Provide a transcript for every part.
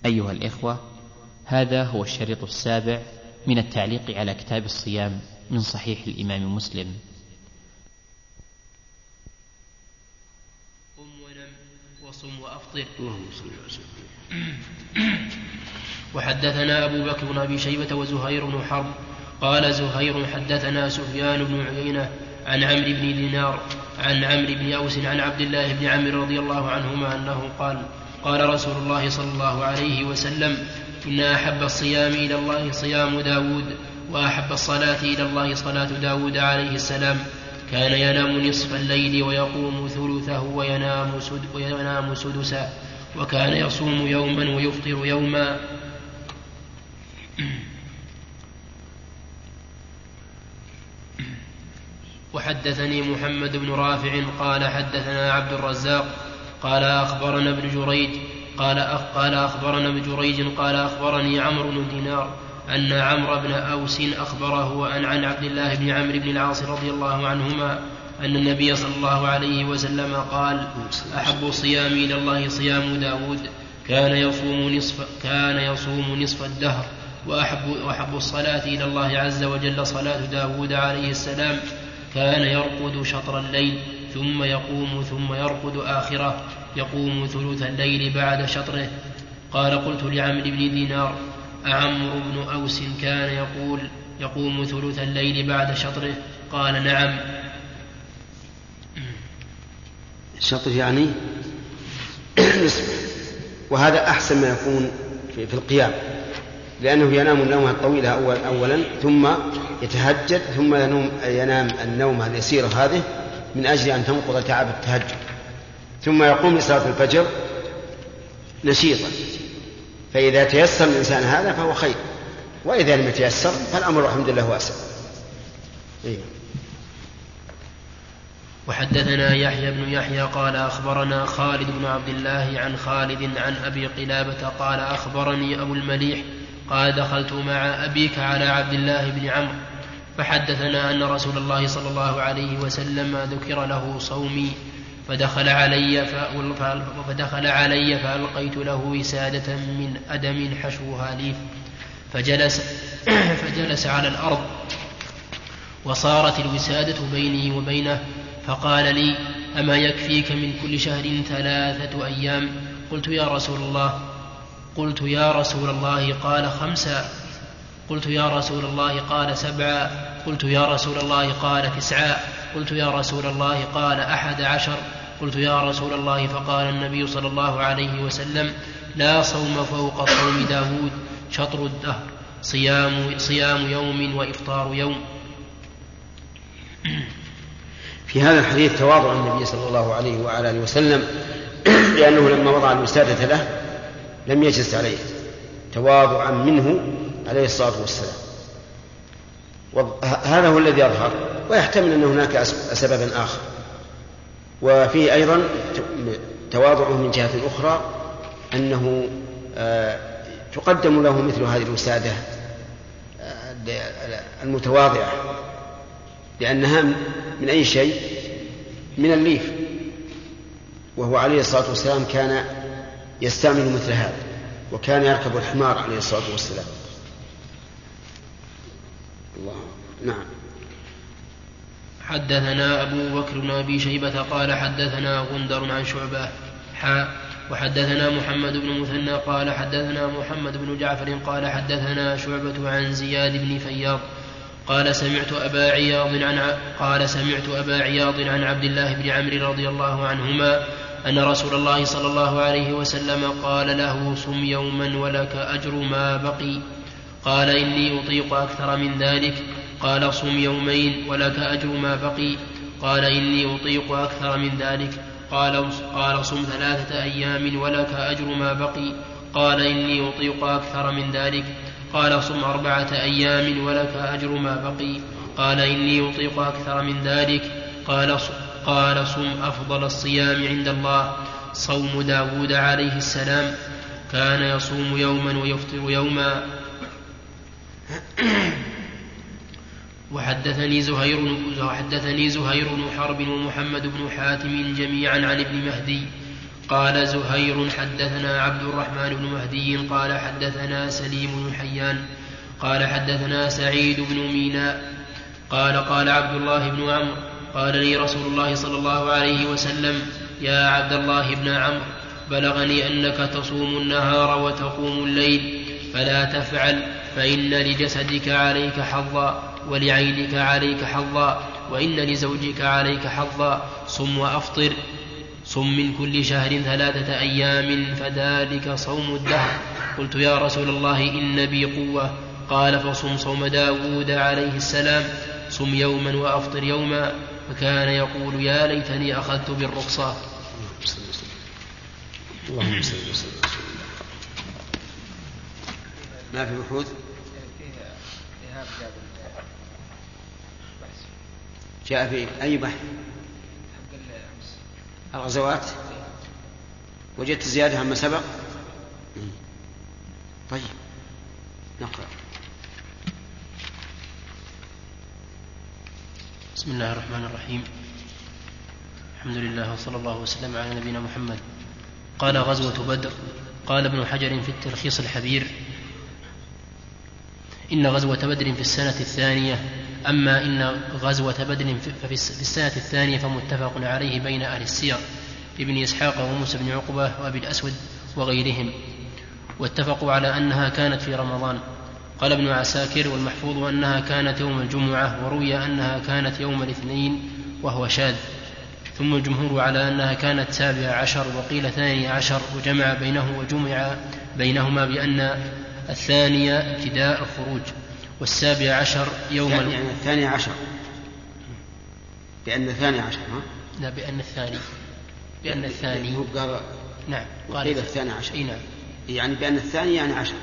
أيها الإخوة، هذا هو الشريط السابع من التعليق على كتاب الصيام من صحيح الإمام مسلم. قم ونم وصم وأفطر. وحدثنا أبو بكر بن أبي شيبة وزهير بن حرب قال زهير حدثنا سفيان بن عيينة عن عمرو بن دينار عن عمرو بن أوس عن عبد الله بن عمرو رضي الله عنهما أنه قال رسول الله صلى الله عليه وسلم: إن أحب الصيام إلى الله صيام داود، وأحب الصلاة إلى الله صلاة داود عليه السلام. كان ينام نصف الليل ويقوم ثلثه وينام سدسا، وكان يصوم يوما ويفطر يوما. وحدثني محمد بن رافع قال حدثنا عبد الرزاق قال أخبرنا ابن جريج قال أخبرني عمرو بن دينار أن عمرو بن أوس أخبره عن عبد الله بن عمرو بن العاص رضي الله عنهما أن النبي صلى الله عليه وسلم قال: أحب الصيام إلى الله صيام داود، كان يصوم نصف الدهر، وأحب الصلاة إلى الله عز وجل صلاة داود عليه السلام، كان يرقد شطر الليل ثم يقوم ثم يرقد آخره، يقوم ثلث الليل بعد شطره. قال: قلت لعمرو بن دينار: أعمرو بن أوس كان يقوم ثلث الليل بعد شطره؟ قال: نعم. شطر يعني نصف، وهذا أحسن ما يكون في القيام، لأنه ينام النوم الطويلة أولا ثم يتهجد ثم ينام النوم اليسير هذه من أجل أن تنقض تعب التهجد، ثم يقوم لصلاة الفجر نشيطا. فإذا تيسر الإنسان هذا فهو خير، وإذا لم يتيسر فالأمر الحمد لله واسع. وحدثنا يحيى بن يحيى قال أخبرنا خالد بن عبد الله عن خالد عن أبي قلابة قال أخبرني أبو المليح قال: دخلت مع أبيك على عبد الله بن عمرو فحدثنا أن رسول الله صلى الله عليه وسلم ذكر له صومي، فدخل علي فألقيت له وسادة من أدم حشوها ليف، فجلس على الأرض وصارت الوسادة بيني وبينه، فقال لي: أما يكفيك من كل شهر 3 أيام؟ قلت: يا رسول الله قال 5. قلت: يا رسول الله قال 7. قلت: يا رسول الله قال 9. قلت: يا رسول الله قال 11. قلت: يا رسول الله. فقال النبي صلى الله عليه وسلم: لا صوم فوق صوم داود، شطر الدهر، صيام يوم وإفطار يوم. في هذا الحديث تواضع النبي صلى الله عليه وعلى آله وسلم، لأنه لما وضع الوسادة له لم يجلس عليه، تواضعا منه عليه الصلاة والسلام. هذا هو الذي يظهر، ويحتمل أن هناك سببا آخر. وفيه أيضا تواضعه من جهة أخرى، أنه تقدم له مثل هذه الوسادة المتواضعة، لأنها من أي شيء؟ من الليف، وهو عليه الصلاة والسلام كان يستعمل مثل هذا، وكان يركب الحمار عليه الصلاة والسلام. الله. نعم. حدثنا أبو بكر بن أبي شيبة قال حدثنا غندر عن شعبة وحدثنا محمد بن مثنى قال حدثنا محمد بن جعفر قال حدثنا شعبة عن زياد بن فياض قال سمعت أبا عياض عن عبد الله بن عمرو رضي الله عنهما أن رسول الله صلى الله عليه وسلم قال له: صم يوما ولك أجر ما بقي. قال: إني أطيق أكثر من ذلك. قال: صم يومين ولك أجر ما بقي. قال: إني أطيق أكثر من ذلك. قال: صم 3 أيام ولك أجر ما بقي. قال: إني أطيق أكثر من ذلك. قال: صم 4 أيام ولك أجر ما بقي. قال: إني أطيق أكثر من ذلك. قال: صم أفضل الصيام عند الله صوم داود عليه السلام، كان يصوم يوما ويفطر يوما. وحدثني زهير بن حرب ومحمد بن حاتم جميعا عن ابن مهدي قال زهير حدثنا عبد الرحمن بن مهدي قال حدثنا سليم بن حيان قال حدثنا سعيد بن ميناء قال عبد الله بن عمرو قال لي رسول الله صلى الله عليه وسلم يا عبد الله بن عمرو بلغني أنك تصوم النهار وتقوم الليل فلا تفعل فإن لجسدك عليك حظا ولعينك عليك حظا وإن لزوجك عليك حظا صم وأفطر صم من كل شهر 3 أيام فذلك صوم الدهر. قلت يا رسول الله إن بي قوة. قال فصم صوم داود عليه السلام صم يوما وأفطر يوما فكان يقول يا ليتني أخذت بالرخصة. اللهم صل وسلم. ما في بحوث جاء في أي بحث الغزوات وجدت زيادة عما سبق. طيب نقرأ. بسم الله الرحمن الرحيم الحمد لله وصلى الله وسلم على نبينا محمد. قال غزوة بدر. قال ابن حجر في التلخيص الحبير إن غزوة بدر في السنة الثانية. أما إن غزوة بدر في السنة الثانية فمتفق عليه بين أهل السير ابن إسحاق وموسى بن عقبة وأبي الأسود وغيرهم واتفقوا على أنها كانت في رمضان. قال ابن عساكر والمحفوظ أنها كانت يوم الجمعة وروي أنها كانت يوم الاثنين وهو شاذ. ثم الجمهور على أنها كانت 17 وقيل 12 وجمع بينهما بأن الثانية ابتداء الخروج وال17 يوم يعني 12 بأن 12 لا بأن الثاني قال نعم قيل 12 نعم يعني بأن الثاني يعني 10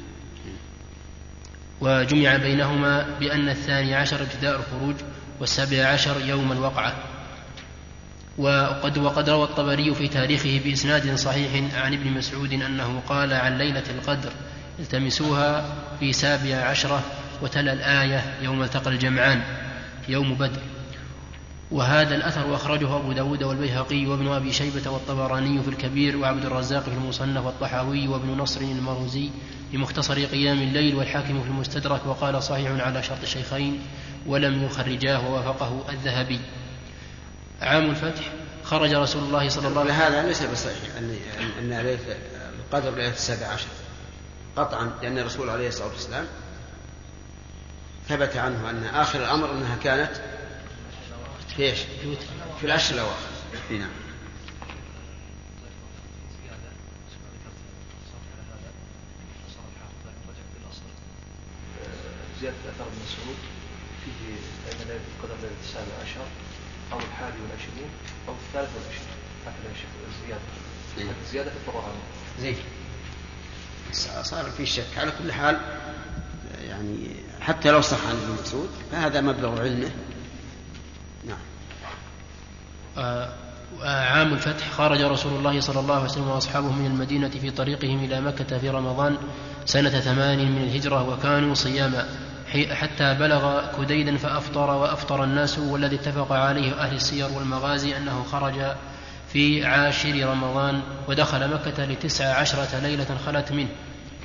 وجمع بينهما بأن 12 ابتداء الخروج وال17 يوم الوقعة. وقد روى الطبري في تاريخه بإسناد صحيح عن ابن مسعود أنه قال عن ليلة القدر التمسوها في 17 وتلا الآية يوم التقى الجمعان يوم بدر. وهذا الأثر أخرجه أبو داود والبيهقي وابن أبي شيبة والطبراني في الكبير وعبد الرزاق في المصنف والطحاوي وابن نصر المروزي بمختصر قيام الليل والحاكم في المستدرك وقال صحيح على شرط الشيخين ولم يخرجاه ووافقه الذهبي. عام الفتح خرج رسول الله صلى الله عليه وسلم. هذا ليس بصحيح أن ليلة القدر ليلة 17 قطعا لأن الرسول عليه الصلاة والسلام ثبت عنه أن آخر الأمر أنها كانت في العشر الأواخر. نعم. زيادة أثر ابن مسعود فيه أن ليلة القدر ليلة 17 أو 21 أو 23 هكذا زيادة في القرآن. زين صار في شك. على كل حال يعني حتى لو صح عن ابن مسعود فهذا مبلغ علمه. نعم. عام الفتح خرج رسول الله صلى الله عليه وسلم وأصحابه من المدينة في طريقهم إلى مكة في رمضان سنة 8 من الهجرة وكانوا صياما حتى بلغ كديدا فأفطر وأفطر الناس. والذي اتفق عليه أهل السير والمغازي أنه خرج في 10 رمضان ودخل مكة ل19 ليلة خلت منه.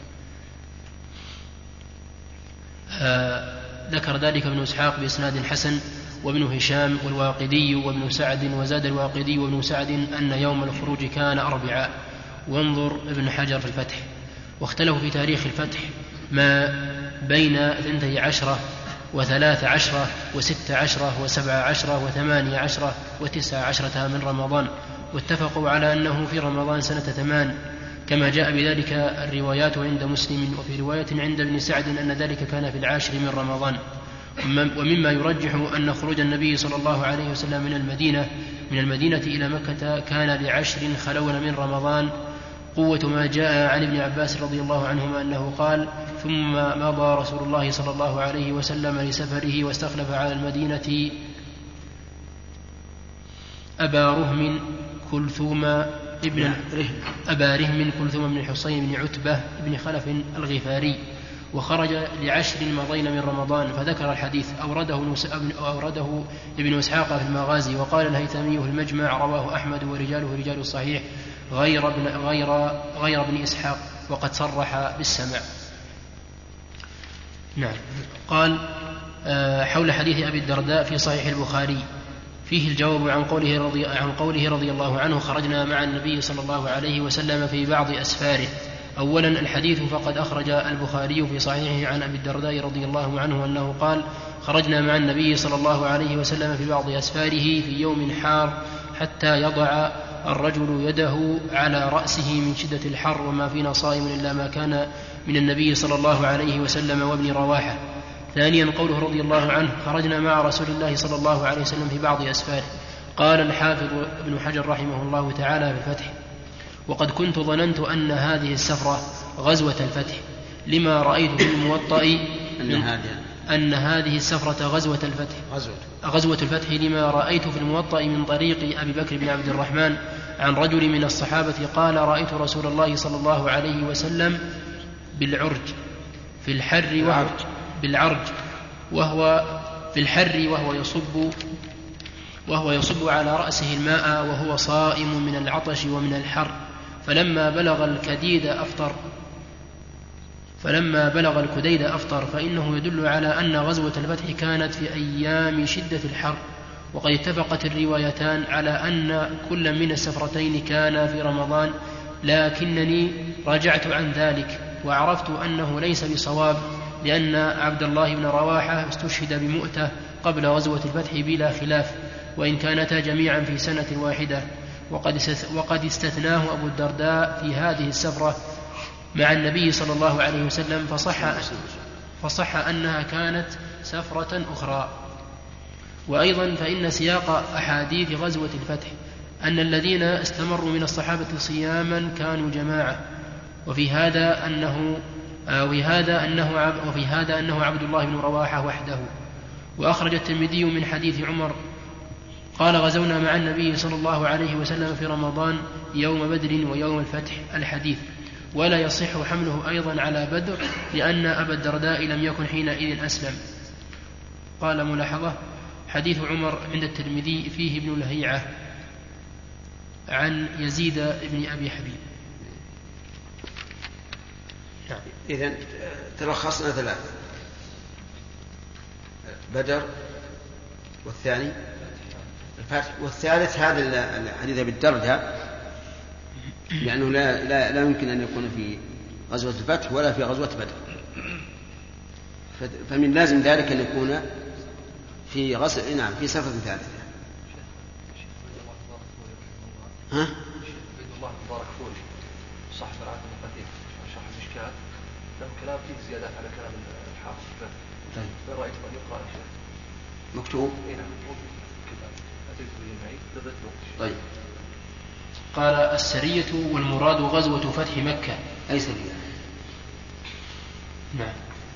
ذكر ذلك ابن إسحاق بإسناد حسن وابن هشام والواقدي وابن سعد وزاد الواقدي وابن سعد أن يوم الخروج كان أربعاء. وانظر ابن حجر في الفتح. واختلفوا في تاريخ الفتح ما بين 12 و13 و16 و17 و18 و19 من رمضان واتفقوا على أنه في رمضان سنة 8 كما جاء بذلك الروايات عند مسلم. وفي رواية عند ابن سعد أن ذلك كان في 10 من رمضان. ومما يرجح أن خروج النبي صلى الله عليه وسلم من المدينة إلى مكة كان ل10 خلون من رمضان قوة ما جاء عن ابن عباس رضي الله عنهما أنه قال ثم مضى رسول الله صلى الله عليه وسلم لسفره واستخلف على المدينة أبا رهم كلثوم بن الحصين بن عتبة بن خلف الغفاري وخرج ل10 مضين من رمضان. فذكر الحديث أورده ابن إسحاق في المغازي. وقال الهيثمي في المجمع رواه أحمد ورجاله رجال الصحيح غير ابن إسحاق، وقد صرح بالسمع. نعم. قال حول حديث أبي الدرداء في صحيح البخاري فيه الجواب عن قوله رضي الله عنه: خرجنا مع النبي صلى الله عليه وسلم في بعض أسفاره. أولا الحديث فقد أخرج البخاري في صحيحه عن أبي الدرداء رضي الله عنه أنه قال: خرجنا مع النبي صلى الله عليه وسلم في بعض أسفاره في يوم حار حتى يضع الرجل يده على رأسه من شدة الحر، وما فينا صائم إلا ما كان من النبي صلى الله عليه وسلم وابن رواحة. ثانيا قوله رضي الله عنه: خرجنا مع رسول الله صلى الله عليه وسلم في بعض أسفاره. قال الحافظ ابن حجر رحمه الله تعالى في الفتح: وقد كنت ظننت أن هذه السفرة غزوة الفتح، لما رأيت في الموطأ أن هذه السفرة غزوة الفتح لما رأيت في الموطأ من طريق أبي بكر بن عبد الرحمن عن رجل من الصحابة قال: رأيت رسول الله صلى الله عليه وسلم بالعرج في الحر وهو يصب على رأسه الماء وهو صائم من العطش ومن الحر، فلما بلغ الكديد أفطر، فإنه يدل على أن غزوة الفتح كانت في أيام شدة الحر. وقد اتفقت الروايتان على أن كل من السفرتين كان في رمضان، لكنني رجعت عن ذلك وعرفت أنه ليس بصواب، لأن عبد الله بن رواحة استشهد بمؤتة قبل غزوة الفتح بلا خلاف، وإن كانتا جميعا في سنة واحدة، وقد استثناه أبو الدرداء في هذه السفرة مع النبي صلى الله عليه وسلم، فصح أنها كانت سفرة أخرى. وأيضا فإن سياق أحاديث غزوة الفتح أن الذين استمروا من الصحابة صياما كانوا جماعة، وفي هذا أنه عبد الله بن رواحة وحده. وأخرج الترمذي من حديث عمر قال: غزونا مع النبي صلى الله عليه وسلم في رمضان يوم بدر ويوم الفتح الحديث، ولا يصح حمله أيضا على بدر لأن أبا الدرداء لم يكن حينئذ أسلم. قال: ملاحظة: حديث عمر عند الترمذي فيه ابن لهيعة عن يزيد بن أبي حبيب. إذن تلخصنا 3: بدر، والثاني الفتح، والثالث هذا الحديث بالدرداء، لأنه لا يمكن أن يكون في غزوة الفتح ولا في غزوة بدر، فمن لازم ذلك أن يكون في في سفرة ثالثة. ها؟ الله مبارك فوري صاحب العهد المقدم شرح المشكات له كلام فيه زيادات على كلام الحافظ. طيب. ما رأيت أن يقرأ شيء مكتوب؟ نعم كذا أتيت به معي لغت وقت. طيب. قال: السرية والمراد غزوة فتح مكة. أي سرية؟ نعم.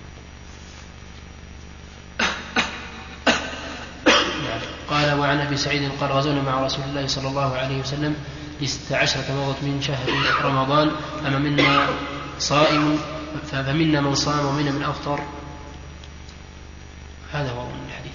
قال: وعن أبي سعيد قال: غزونا مع رسول الله صلى الله عليه وسلم 16 مضت من شهر رمضان، أما منا صائم فمنا من صام ومنا من أفطر. هذا هو الحديث.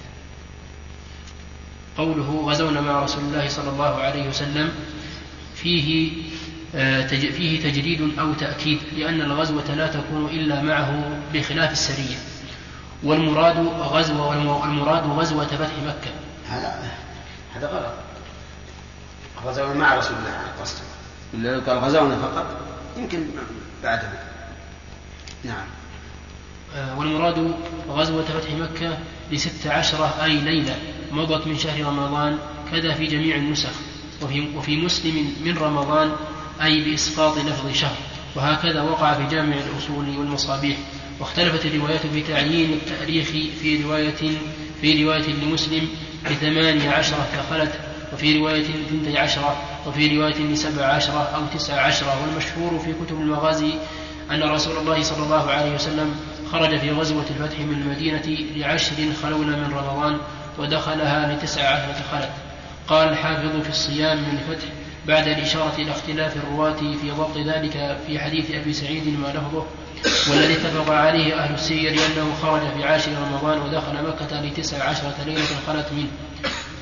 قوله غزونا مع رسول الله صلى الله عليه وسلم فيه تجريد أو تأكيد، لأن الغزوة لا تكون إلا معه بخلاف السرية. والمراد غزوة فتح مكة. هذا غلط. غزونا مع رسول الله قصده، إلا لو قال غزونا فقط يمكن بعده. نعم. والمراد غزوة فتح مكة 16 أي ليلة مضت من شهر رمضان، كذا في جميع النسخ. وفي مسلم من رمضان أي بإسقاط لفظ شهر، وهكذا وقع في جامع الأصول والمصابيح. واختلفت الروايات في تعيين التاريخ، في رواية لمسلم ب18 فخلت، وفي رواية 12، وفي رواية 17 أو 19. والمشهور في كتب المغازي أن رسول الله صلى الله عليه وسلم خرج في غزوة الفتح من المدينة ل10 خلون من رمضان، ودخلها ل19 خلت. قال الحافظ في الصيام من الفتح بعد الإشارة إلى اختلاف الرواة في ضبط ذلك في حديث أبي سعيد ما لفظه، والذي اتفق عليه أهل السير أنه خرج في 10 رمضان ودخل مكة ل19 ليلة خلت منه.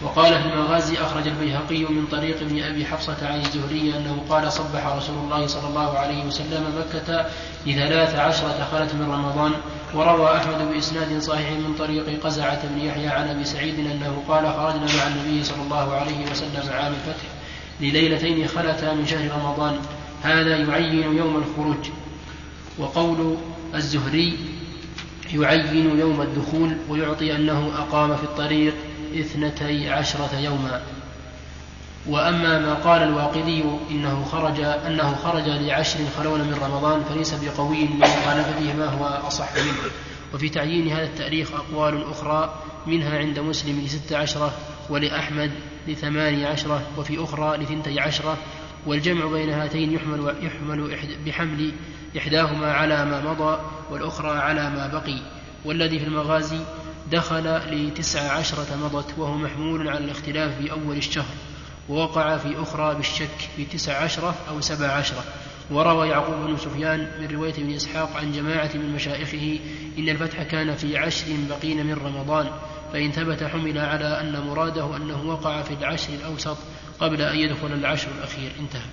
وقال في المغازي أخرج البيهقي من طريق ابن أبي حفصة عن الزهري أنه قال صبح رسول الله صلى الله عليه وسلم مكة ل13 خلت من رمضان. وروى أحمد بإسناد صحيح من طريق قزعة بن يحيى عن أبي سعيد أنه قال خرجنا مع النبي صلى الله عليه وسلم عام الفتح لليلتين خلتا من شهر رمضان، هذا يعين يوم الخروج. وقول الزهري يعين يوم الدخول ويعطي أنه أقام في الطريق 12 يوما. وأما ما قال الواقدي أنه خرج ل10 خلون من رمضان فليس بقوي من مخالفته ما هو أصح منه. وفي تعيين هذا التاريخ أقوال أخرى، منها عند مسلم ل16 ولأحمد ل18 وفي أخرى ل12، والجمع بين هاتين يحمل بحمل إحداهما على ما مضى والأخرى على ما بقي. والذي في المغازي دخل ل19 مضت، وهو محمول على الاختلاف في أول الشهر، ووقع في أخرى بالشك في 19 أو 17. وروى يعقوب بن سفيان من رواية ابن إسحاق عن جماعة من مشائخه إن الفتح كان في 10 بقين من رمضان، فإن ثبت حمل على أن مراده أنه وقع في 10 الأوسط قبل أن يدخل 10 الأخير. انتهى.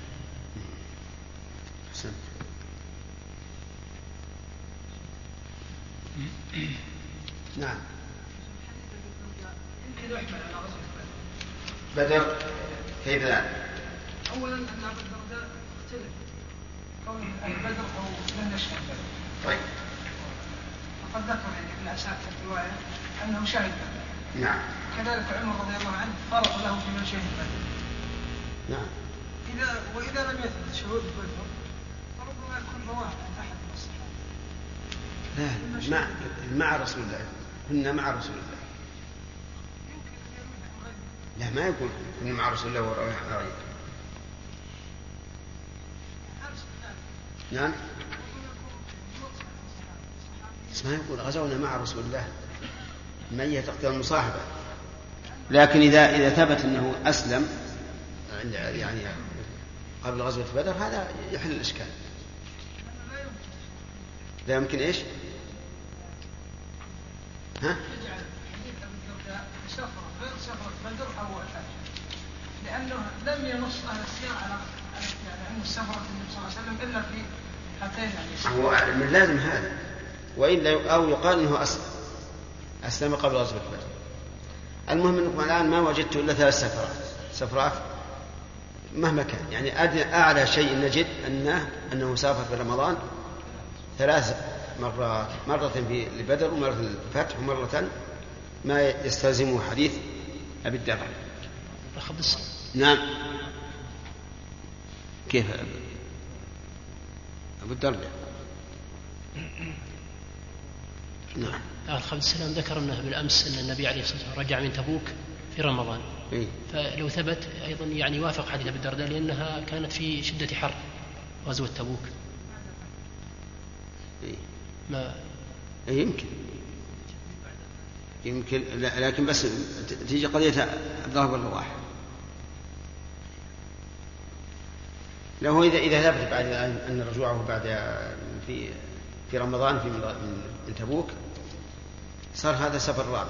نعم. بدر كيف ذلك؟ أولا أن أبا الدرداء اختلف كونه أهل بدر أو لم يشهد بدر. طيب. وقد ذكر ابن أساكر في الرواية أنه شهد بدر. نعم. كذلك عمر رضي الله عنه فرض له في من شهد بدر. نعم. وإذا لم يثبت شهود بدر فربما يكون رواة عن أحد من الصحابة. لا، مع رسول الله، كنا مع رسول الله. لا، ما يقول كنا مع رسول الله ورواه عن غيره. نعم. ما يقول غزونا مع رسول الله، المية تقتضي المصاحبة. لكن إذا ثبت أنه أسلم يعني قبل غزوة بدر هذا يحل الإشكال. لا يمكن إيش؟ ها؟ غير سفرة بدر أو الحج، لأنه لم ينص أهل السير على أن سفرة النبي صلى الله عليه وسلم إلا في هاتين يعني. هو من لازم هذا، وإلا أو يقال أنه أسلم قبل غزوة بدر. المهم أنكم الآن ما وجدت إلا 3 سفرات مهما كان، يعني أعلى شيء نجد أنه سافر في رمضان 3 مرات، مرة لبدر ومرة للفتح ومرة ما يستلزمه حديث أبي الدرداء. نعم. كيف أبو الدرداء؟ نعم. الخبز السلام ذكر أنه بالأمس أن النبي عليه الصلاة والسلام رجع من تبوك في رمضان. فلو ثبت أيضا يعني وافق حديث أبي الدرداء، لأنها كانت في شدة حر غزوة تبوك. ما يمكن لكن بس تيجي قضية الضرب والرواح. له إذا ثبت بعد أن رجوعه بعد في رمضان من تبوك صار هذا سفر رابع.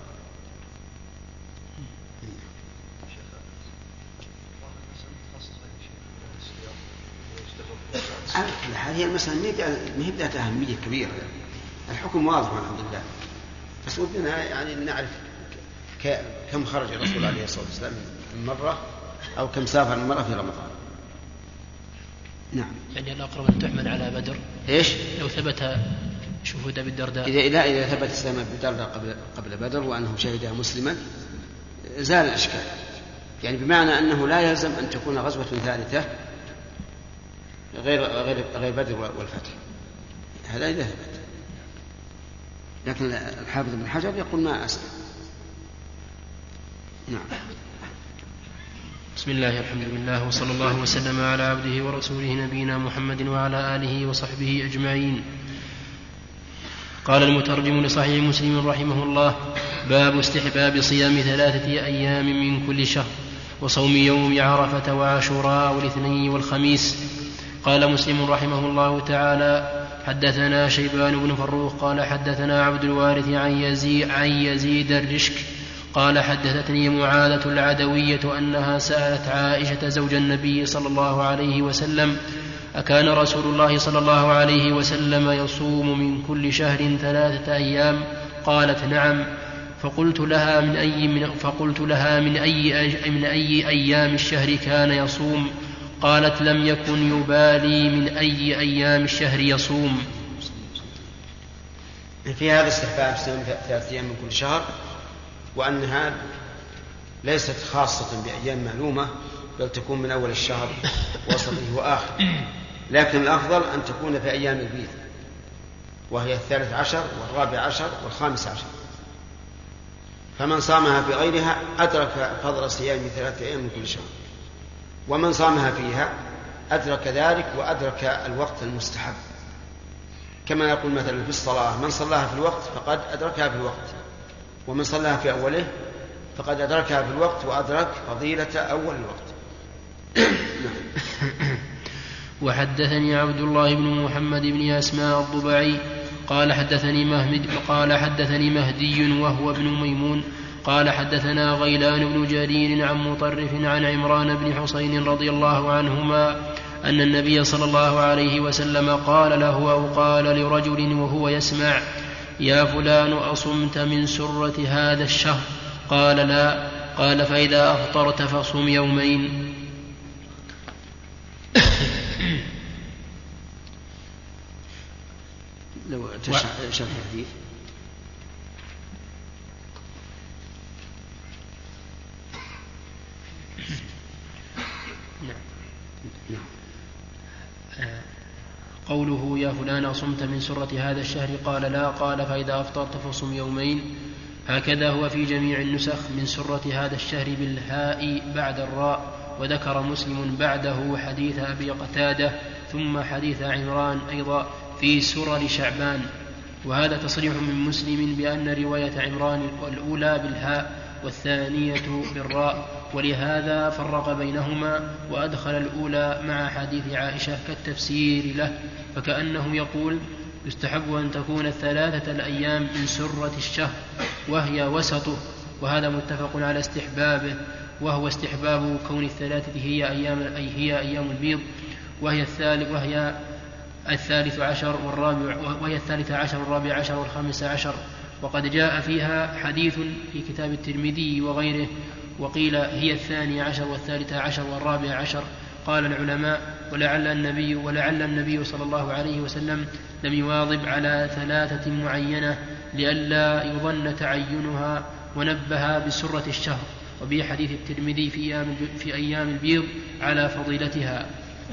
هذه المسألة ما هي ذات أهمية كبيرة، الحكم واضح والحمد لله، بس ودنا يعني نعرف كم خرج الرسول عليه الصلاة والسلام من مرة أو كم سافر من مرة في رمضان. نعم. يعني الأقرب أن تحمل على بدر. إيش؟ لو ثبت شهود أبي الدرداء. إذا ثبت إسلام أبي الدرداء قبل بدر وأنه شهدها مسلما زال الإشكال، يعني بمعنى أنه لا يلزم أن تكون غزوة ثالثة غير بدر والفتح، هذا إذا ثبت. لكن الحافظ بن حجر يقول ما أسلم. نعم. بسم الله الحمد لله وصلى الله وسلم على عبده ورسوله نبينا محمد وعلى آله وصحبه أجمعين. قال المترجم لصحيح مسلم رحمه الله: باب استحباب صيام 3 أيام من كل شهر، وصوم يوم عرفة وعاشوراء والاثنين والخميس. قال مسلم رحمه الله تعالى: حدثنا شيبان بن فروخ قال حدثنا عبد الوارث عن يزيد الرشك قال حدثتني معاذة العدوية أنها سألت عائشة زوج النبي صلى الله عليه وسلم أكان رسول الله صلى الله عليه وسلم يصوم من كل شهر 3 أيام؟ قالت نعم. فقلت لها من أي أيام الشهر كان يصوم؟ قالت لم يكن يبالي من أي أيام الشهر يصوم. في هذا استحباب صيام 3 أيام من كل شهر، وأنها ليست خاصة بأيام معلومة، بل تكون من أول الشهر وسطه وآخره، لكن الأفضل أن تكون في أيام البيض، وهي 13 و14 و15، فمن صامها في غيرها أدرك فضل صيام 3 أيام من كل شهر، ومن صامها فيها أدرك ذلك وأدرك الوقت المستحب، كما يقول مثلا في الصلاة من صلاها في الوقت فقد أدركها في الوقت، ومن صلاها في أوله فقد أدركها في الوقت وأدرك فضيلة أول الوقت. وحدثني عبد الله بن محمد بن أسماء الضبعي قال حدثني مهدي وهو ابن ميمون قال حدثنا غيلان بن جرير عن مطرف عن عمران بن حسين رضي الله عنهما أن النبي صلى الله عليه وسلم قال له أو قال لرجل وهو يسمع: يا فلان أصمت من سرة هذا الشهر؟ قال لا. قال فإذا أفطرت فصم يومين. لو شرح الحديث. قوله: يا فلان أصمت من سرة هذا الشهر؟ قال لا. قال فإذا أفطرت فصم يومين. هكذا هو في جميع النسخ من سرة هذا الشهر بالهاء بعد الراء. وذكر مسلم بعده حديث أبي قتادة ثم حديث عمران أيضا في سرر شعبان، وهذا تصريح من مسلم بأن رواية عمران الأولى بالهاء والثانية بالراء، ولهذا فرق بينهما وأدخل الأولى مع حديث عائشة كالتفسير له، فكأنه يقول: يستحب أن تكون 3 الأيام من سرة الشهر وهي وسطه، وهذا متفق على استحبابه، وهو استحباب كون 3 هي أيام البيض، وهي 13 والرابع عشر والخامس عشر، وقد جاء فيها حديث في كتاب الترمذي وغيره، وقيل هي 12 و13 والرابع عشر. قال العلماء: ولعل النبي صلى الله عليه وسلم لم يواظب على 3 معينة لئلا يظن تعينها، ونبه بسرة الشهر، وبه حديث الترمذي في أيام البيض على فضيلتها.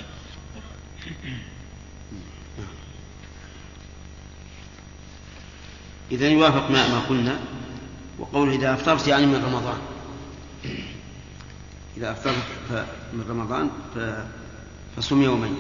إذا يوافق ما قلنا، وقوله إذا أفطرت يعني من رمضان، إذا أفطرت من رمضان فصم يومين.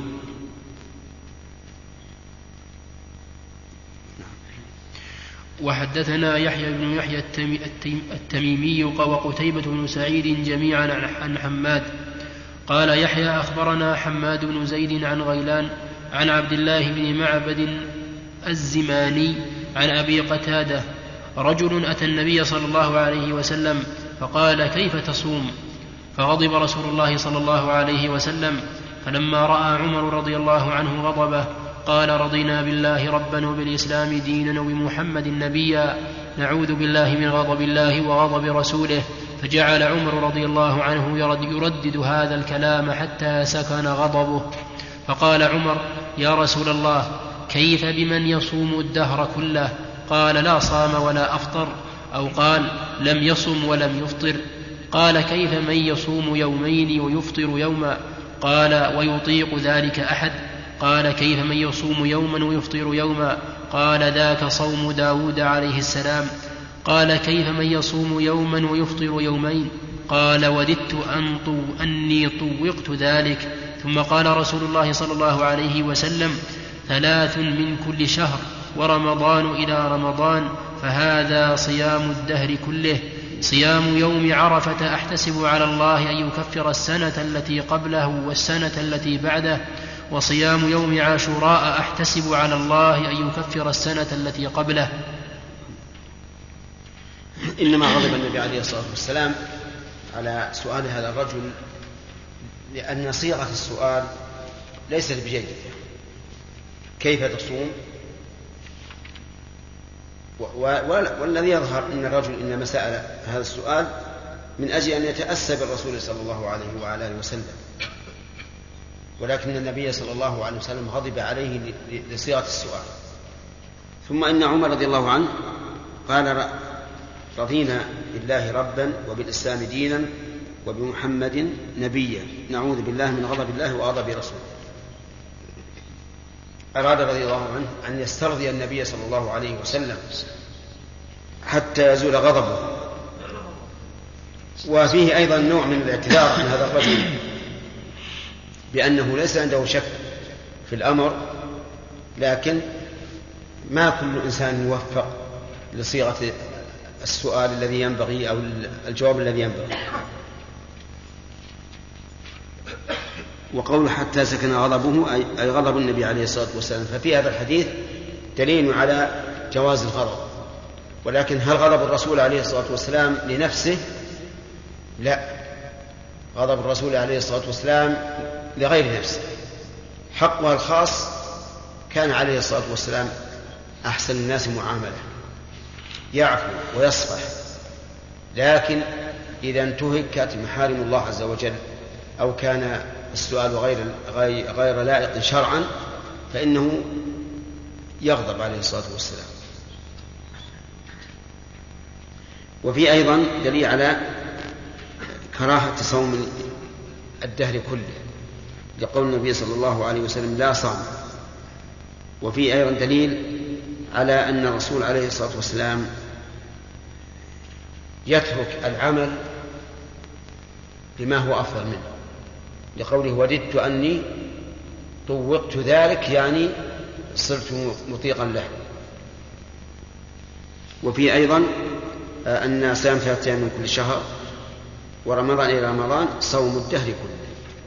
وحدثنا يحيى بن يحيى التميمي وقتيبة بن سعيد جميعا عن حماد قال: يحيى أخبرنا حماد بن زيد عن غيلان عن عبد الله بن معبد الزماني عن أبي قتادة: رجل أتى النبي صلى الله عليه وسلم فقال: كيف تصوم؟ فغضب رسول الله صلى الله عليه وسلم، فلما رأى عمر رضي الله عنه غضبه قال: رضينا بالله ربا وبالإسلام دينا وبمحمد نبيا، نعوذ بالله من غضب الله وغضب رسوله. فجعل عمر رضي الله عنه يردد هذا الكلام حتى سكن غضبه. فقال عمر: يا رسول الله، كيف بمن يصوم الدهر كله؟ قال: لا صام ولا أفطر، أو قال: لم يصم ولم يفطر. قال: كيف من يصوم يومين ويفطر يوما؟ قال: ويطيق ذلك أحد؟ قال: كيف من يصوم يوما ويفطر يوما؟ قال: ذاك صوم داود عليه السلام. قال: كيف من يصوم يوما ويفطر يومين؟ قال: وددت أني طوقت ذلك. ثم قال رسول الله صلى الله عليه وسلم: 3 من كل شهر، ورمضان إلى رمضان، فهذا صيام الدهر كله. صيام يوم عرفة أحتسب على الله أن يكفر السنة التي قبله والسنة التي بعده، وصيام يوم عاشوراء أحتسب على الله أن يكفر السنة التي قبله. إنما غضب النبي عليه الصلاة والسلام على سؤال هذا الرجل لأن صيغة السؤال ليست بجيدة. كيف تصوم؟ والذي يظهر أن الرجل إنما سأل هذا السؤال من أجل أن يتأسى بالرسول صلى الله عليه وعلى آله وسلم، ولكن النبي صلى الله عليه وسلم غضب عليه لصيغة السؤال. ثم إن عمر رضي الله عنه قال: رضينا بالله ربا وبالإسلام دينا وبمحمد نبيا نعوذ بالله من غضب الله وغضب رسوله. أراد رضي الله عنه أن يسترضي النبي صلى الله عليه وسلم حتى يزول غضبه. وفيه أيضا نوع من الاعتذار من هذا الرجل بأنه ليس عنده شك في الأمر، لكن ما كل إنسان يوفق لصيغة السؤال الذي ينبغي أو الجواب الذي ينبغي. وقول حتى سكن غضبه أي غضب النبي عليه الصلاة والسلام. ففي هذا الحديث دليل على جواز الغضب، ولكن هل غضب الرسول عليه الصلاة والسلام لنفسه؟ لا، غضب الرسول عليه الصلاة والسلام لغير نفسه. حقها الخاص كان عليه الصلاة والسلام أحسن الناس معاملة، يعفو ويصفح، لكن إذا انتهكت محارم الله عز وجل أو كان السؤال غير لائق شرعا فإنه يغضب عليه الصلاة والسلام. وفي أيضا دليل على كراهة صوم الدهر كله لقول النبي صلى الله عليه وسلم: لا صام. وفي أيضا دليل على أن الرسول عليه الصلاة والسلام يترك العمل بما هو أفضل منه، لقوله: وددت أني طوقت ذلك، يعني صرت مطيقا له. وفي أيضا أن صيام 3 أيام من كل شهر ورمضان إلى رمضان صوم الدهر كله.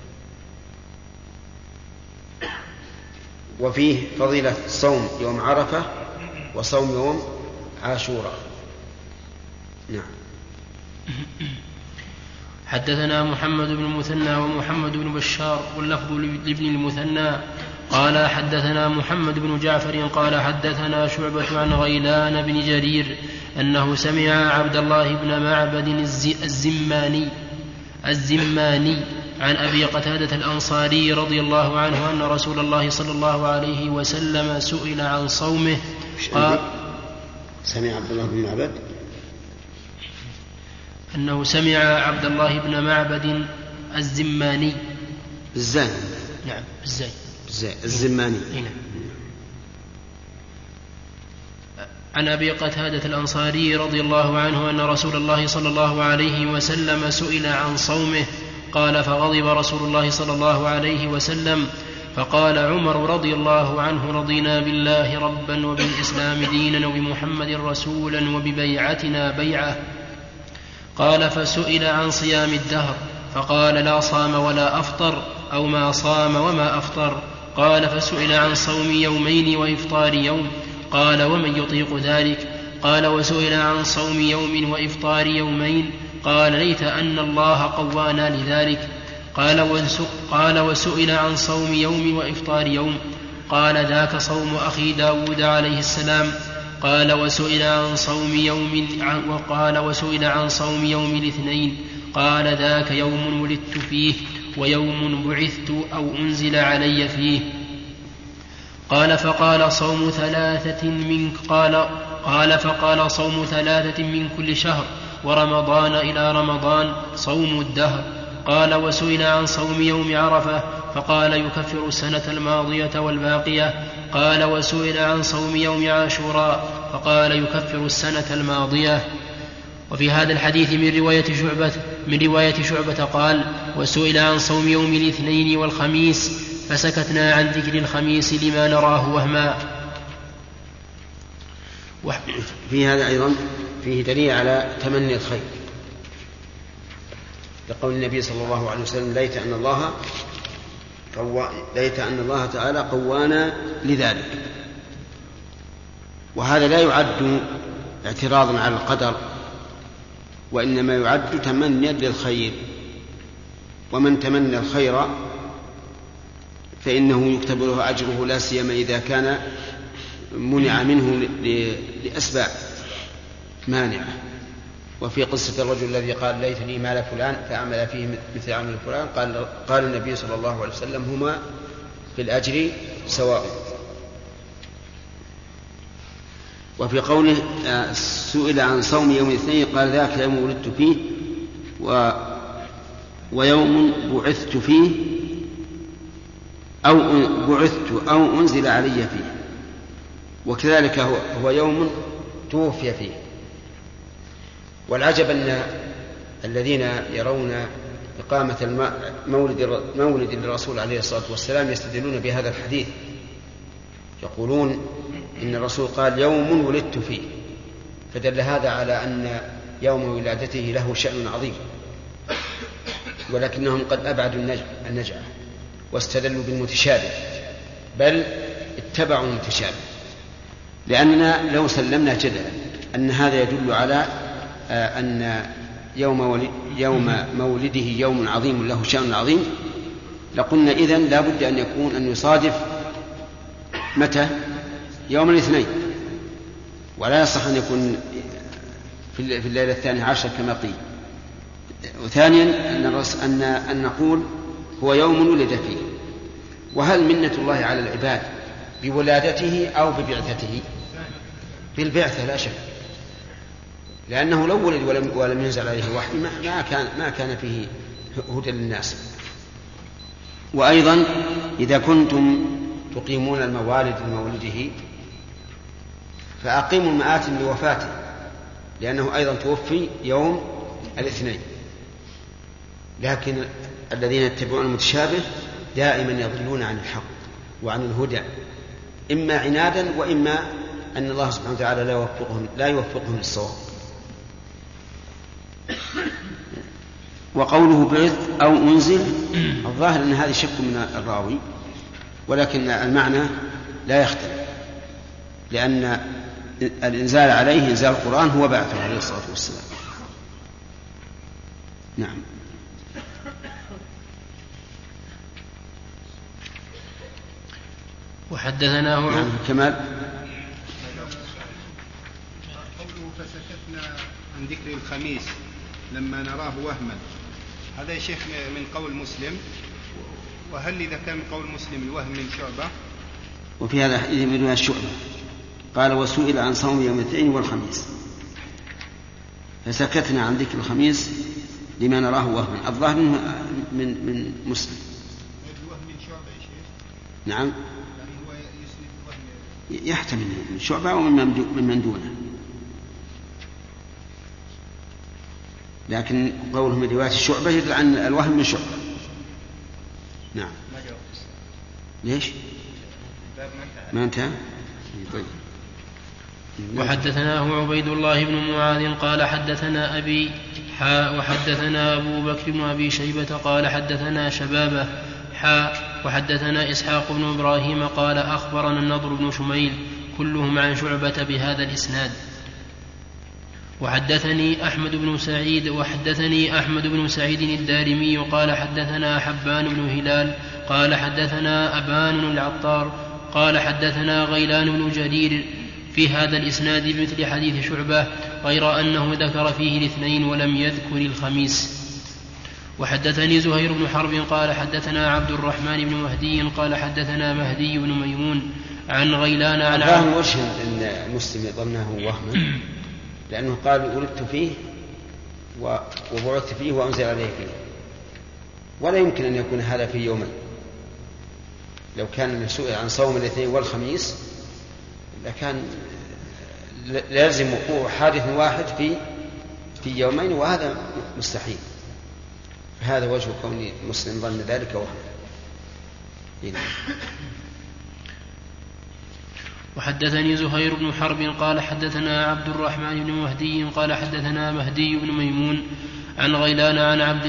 وفيه فضيلة صوم يوم عرفة وصوم يوم عاشوراء. نعم. حدثنا محمد بن المثنى ومحمد بن بشار واللفظ لابن المثنى قال حدثنا محمد بن جعفر قال حدثنا شعبة عن غيلان بن جرير أنه سمع عبد الله بن معبد الزماني عن أبي قتادة الأنصاري رضي الله عنه أن رسول الله صلى الله عليه وسلم سئل عن صومه. قال: سمع عبد الله بن معبد أنه سمع عبد الله بن معبد الزماني الزاني. نعم الزماني. عن أبي قتادة الأنصاري رضي الله عنه أن رسول الله صلى الله عليه وسلم سئل عن صومه. قال: فغضب رسول الله صلى الله عليه وسلم. فقال عمر رضي الله عنه: رضينا بالله ربا وبالإسلام دينا وبمحمد رسولا وببيعتنا بيعة. قال: فسئل عن صيام الدهر فقال: لا صام ولا أفطر، أو ما صام وما أفطر. قال: فسئل عن صوم يومين وإفطار يوم. قال: ومن يطيق ذلك؟ قال: وسئل عن صوم يوم وإفطار يومين. قال: ليت أن الله قوانا لذلك. قال: وسئل عن صوم يوم وإفطار يوم. قال: ذاك صوم أخي داود عليه السلام. قال: وسئل عن صوم يوم الاثنين. قال: ذاك يوم ولدت فيه ويوم بعثت أو أنزل علي فيه. قال: فقال صوم 3 من كل شهر ورمضان إلى رمضان صوم الدهر. قال: وسئل عن صوم يوم عرفة فقال: يكفر السنة الماضية والباقية. قال: وسئل عن صوم يوم عاشوراء فقال: يكفر السنة الماضية. وفي هذا الحديث من رواية شعبة قال: وسئل عن صوم يوم الاثنين والخميس فسكتنا عن ذكر الخميس لما نراه وهما. في هذا أيضا فيه دليل على تمني الخير، لقول النبي صلى الله عليه وسلم: ليت أن الله تعالى قوانا لذلك. وهذا لا يعد اعتراضا على القدر وإنما يعد تمنيا للخير، ومن تمنى الخير فإنه يكتب له أجره، لا سيما إذا كان منع منه لأسباب مانعة. وفي قصة الرجل الذي قال ليتني مال فلان فأعمل فيه مثل عمل فلان، قال النبي صلى الله عليه وسلم هما في الأجر سواء. وفي قوله سئل عن صوم يوم الاثنين قال ذاك يوم ولدت فيه ويوم بعثت فيه أو بعثت أو أنزل علي فيه، وكذلك هو يوم توفي فيه. والعجب أن الذين يرون إقامة مولد الرسول عليه الصلاة والسلام يستدلون بهذا الحديث، يقولون إن الرسول قال يوم ولدت فيه، فدل هذا على أن يوم ولادته له شأن عظيم، ولكنهم قد أبعدوا النجعة واستدلوا بالمتشابه، بل اتبعوا المتشابه. لأننا لو سلمنا جدلا أن هذا يدل على أن يوم مولده يوم عظيم له شأن عظيم، لقلنا إذن لا بد أن يصادف متى؟ يوم الاثنين، ولا يصح أن يكون في الليلة 12 كما قيل. وثانيا أن نقول هو يوم ولد فيه. وهل منة الله على العباد بولادته أو ببعثته؟ بالبعثة لا شك، لأنه لو ولد ولم ينزل عليه وحي ما كان فيه هدى للناس. وأيضا إذا كنتم تقيمون الموالد لمولده فأقيموا المآتم لوفاته، لأنه أيضا توفي يوم الاثنين. لكن الذين يتبعون المتشابه دائما يضلون عن الحق وعن الهدى، إما عنادا وإما أن الله سبحانه وتعالى لا يوفقهم للصواب. وقوله بعث أو أنزل، الظاهر أن هذا شك من الراوي، ولكن المعنى لا يختلف، لأن الإنزال عليه إنزال القرآن هو بعثه عليه الصلاة والسلام. نعم. وحدثناه نعم كمال. قوله فسكتنا عن ذكر الخميس لما نراه وهما، هذا يا شيخ من قول مسلم، وهل إذا كان من قول مسلم الوهم من شعبة؟ وفي هذا حديث من رواية شعبة قال وسئل عن صوم يوم الاثنين والخميس فسكتنا عن ذكر الخميس لما نراه وهما. الظاهر من مسلم. الوهم من شعبة يا شيخ؟ نعم يعني هو يسند الوهم يحتمل من شعبة ومن دونه، لكن قوله من رواية الشعبة يدل عن الوهم من شعبة. نعم. ليش؟ ما انتهى؟ طيب. وحدثناه عبيد الله بن معاذ قال حدثنا أبي وحدثنا أبو بكر بن أبي شيبة قال حدثنا شبابه وحدثنا إسحاق بن إبراهيم قال أخبرنا النضر بن شميل كلهم عن شعبة بهذا الإسناد. وحدثني أحمد بن سعيد الدارمي قال حدثنا حبان بن هلال قال حدثنا أبان العطار قال حدثنا غيلان بن جرير في هذا الإسناد بمثل حديث شعبة، غير أنه ذكر فيه الاثنين ولم يذكر الخميس. وحدثني زهير بن حرب قال حدثنا عبد الرحمن بن مهدي قال حدثنا مهدي بن ميمون عن غيلان عن عبد وجه أن مسلم ظنه وهما، لأنه قال ولدت فيه وبعثت فيه وأنزل عليه فيه، ولا يمكن أن يكون هذا في يومين. لو كان مسؤول عن صوم الاثنين والخميس لكان لازم وقوع حادث واحد في يومين، وهذا مستحيل. هذا وجه كون مسلم ظن ذلك وهم. وحدثني زهير بن حرب قال حدثنا عبد الرحمن بن مهدي قال حدثنا مهدي بن ميمون عن غيلان عن عبد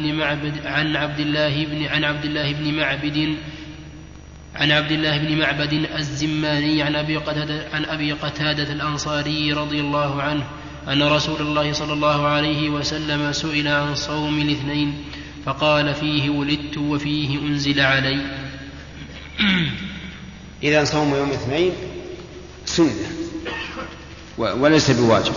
الله بن معبد الزماني عن أبي قتادة الأنصاري رضي الله عنه أن رسول الله صلى الله عليه وسلم سئل عن صوم الاثنين فقال فيه ولدت وفيه أنزل علي. إذا صوم يوم الاثنين سنة وليس بواجب،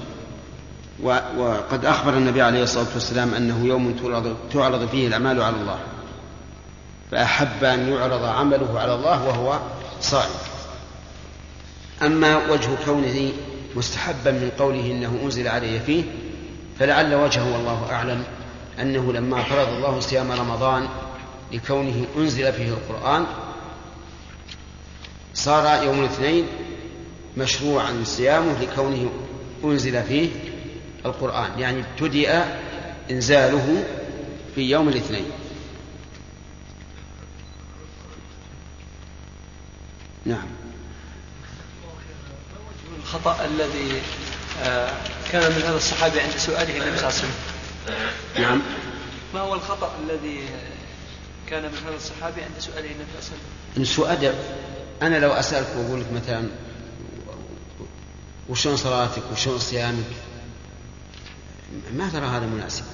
وقد أخبر النبي عليه الصلاة والسلام أنه يوم تعرض فيه الأعمال على الله، فأحب أن يعرض عمله على الله وهو صائم. أما وجه كونه مستحبا من قوله إنه أنزل علي فيه، فلعل وجهه والله أعلم أنه لما فرض الله صيام رمضان لكونه أنزل فيه القرآن صار يوم الاثنين مشروعا صيامه لكونه أنزل فيه القرآن، يعني ابتدأ إنزاله في يوم الاثنين. نعم. الخطأ الذي كان من هذا الصحابي عند سؤاله النبي صلى الله عليه وسلم؟ نعم. ما هو الخطأ الذي كان من هذا الصحابي عند سؤاله النبي صلى الله عليه وسلم؟ إن سوء أدب. أنا لو أسألك وأقول لك مثلا وشون صلاتك وشون صيامك، ما ترى هذا مناسب.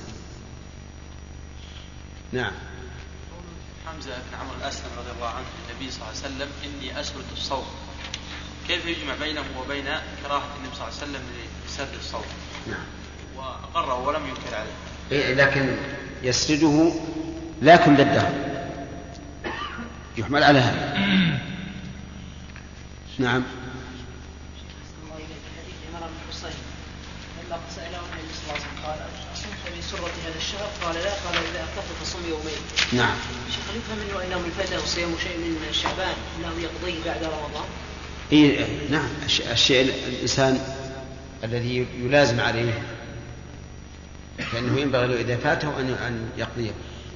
نعم. حمزة بن عمرو الأسلم رضي الله عنه النبي صلى الله عليه وسلم إني أسرد الصوم، كيف يجمع بينه وبين كراهة النبي صلى الله عليه وسلم لسرد الصوم؟ نعم. وأقره ولم ينكر عليه. لكن يسرده لا كل الدهر، يحمل على هذا. نعم. لما سأله النبي صلى الله عليه وسلم قال أصمت بسرة هذا الشهر؟ قال لا. قال إذا أفطرت فصم يومين. نعم. شيخ يفهم منه أنه الفتى وصيام شيء من شعبان أنه يقضيه بعد رمضان؟ نعم. الشيء الإنسان الذي يلازم عليه فإنه ينبغي له إذا فاته أن يقضيه.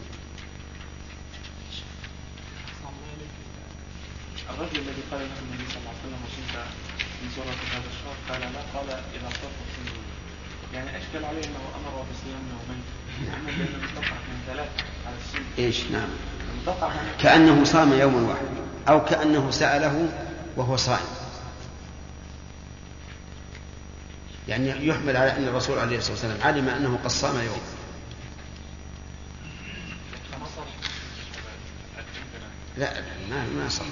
الرجل الذي قال له النبي صلى الله عليه وسلم وصمت من سورة هذا الشهر قال لا. قال إذا أفطرت فصم يومين، يعني أشكل عليه أنه أمر بصيام يومين، نعم، لأنه مستقع من 3 على السن. إيش؟ نعم. كأنه صام يوما واحد، أو كأنه سأله وهو صائم، يعني يحمل على أن الرسول عليه الصلاة والسلام علم أنه قد صام يوم. لا ما صح.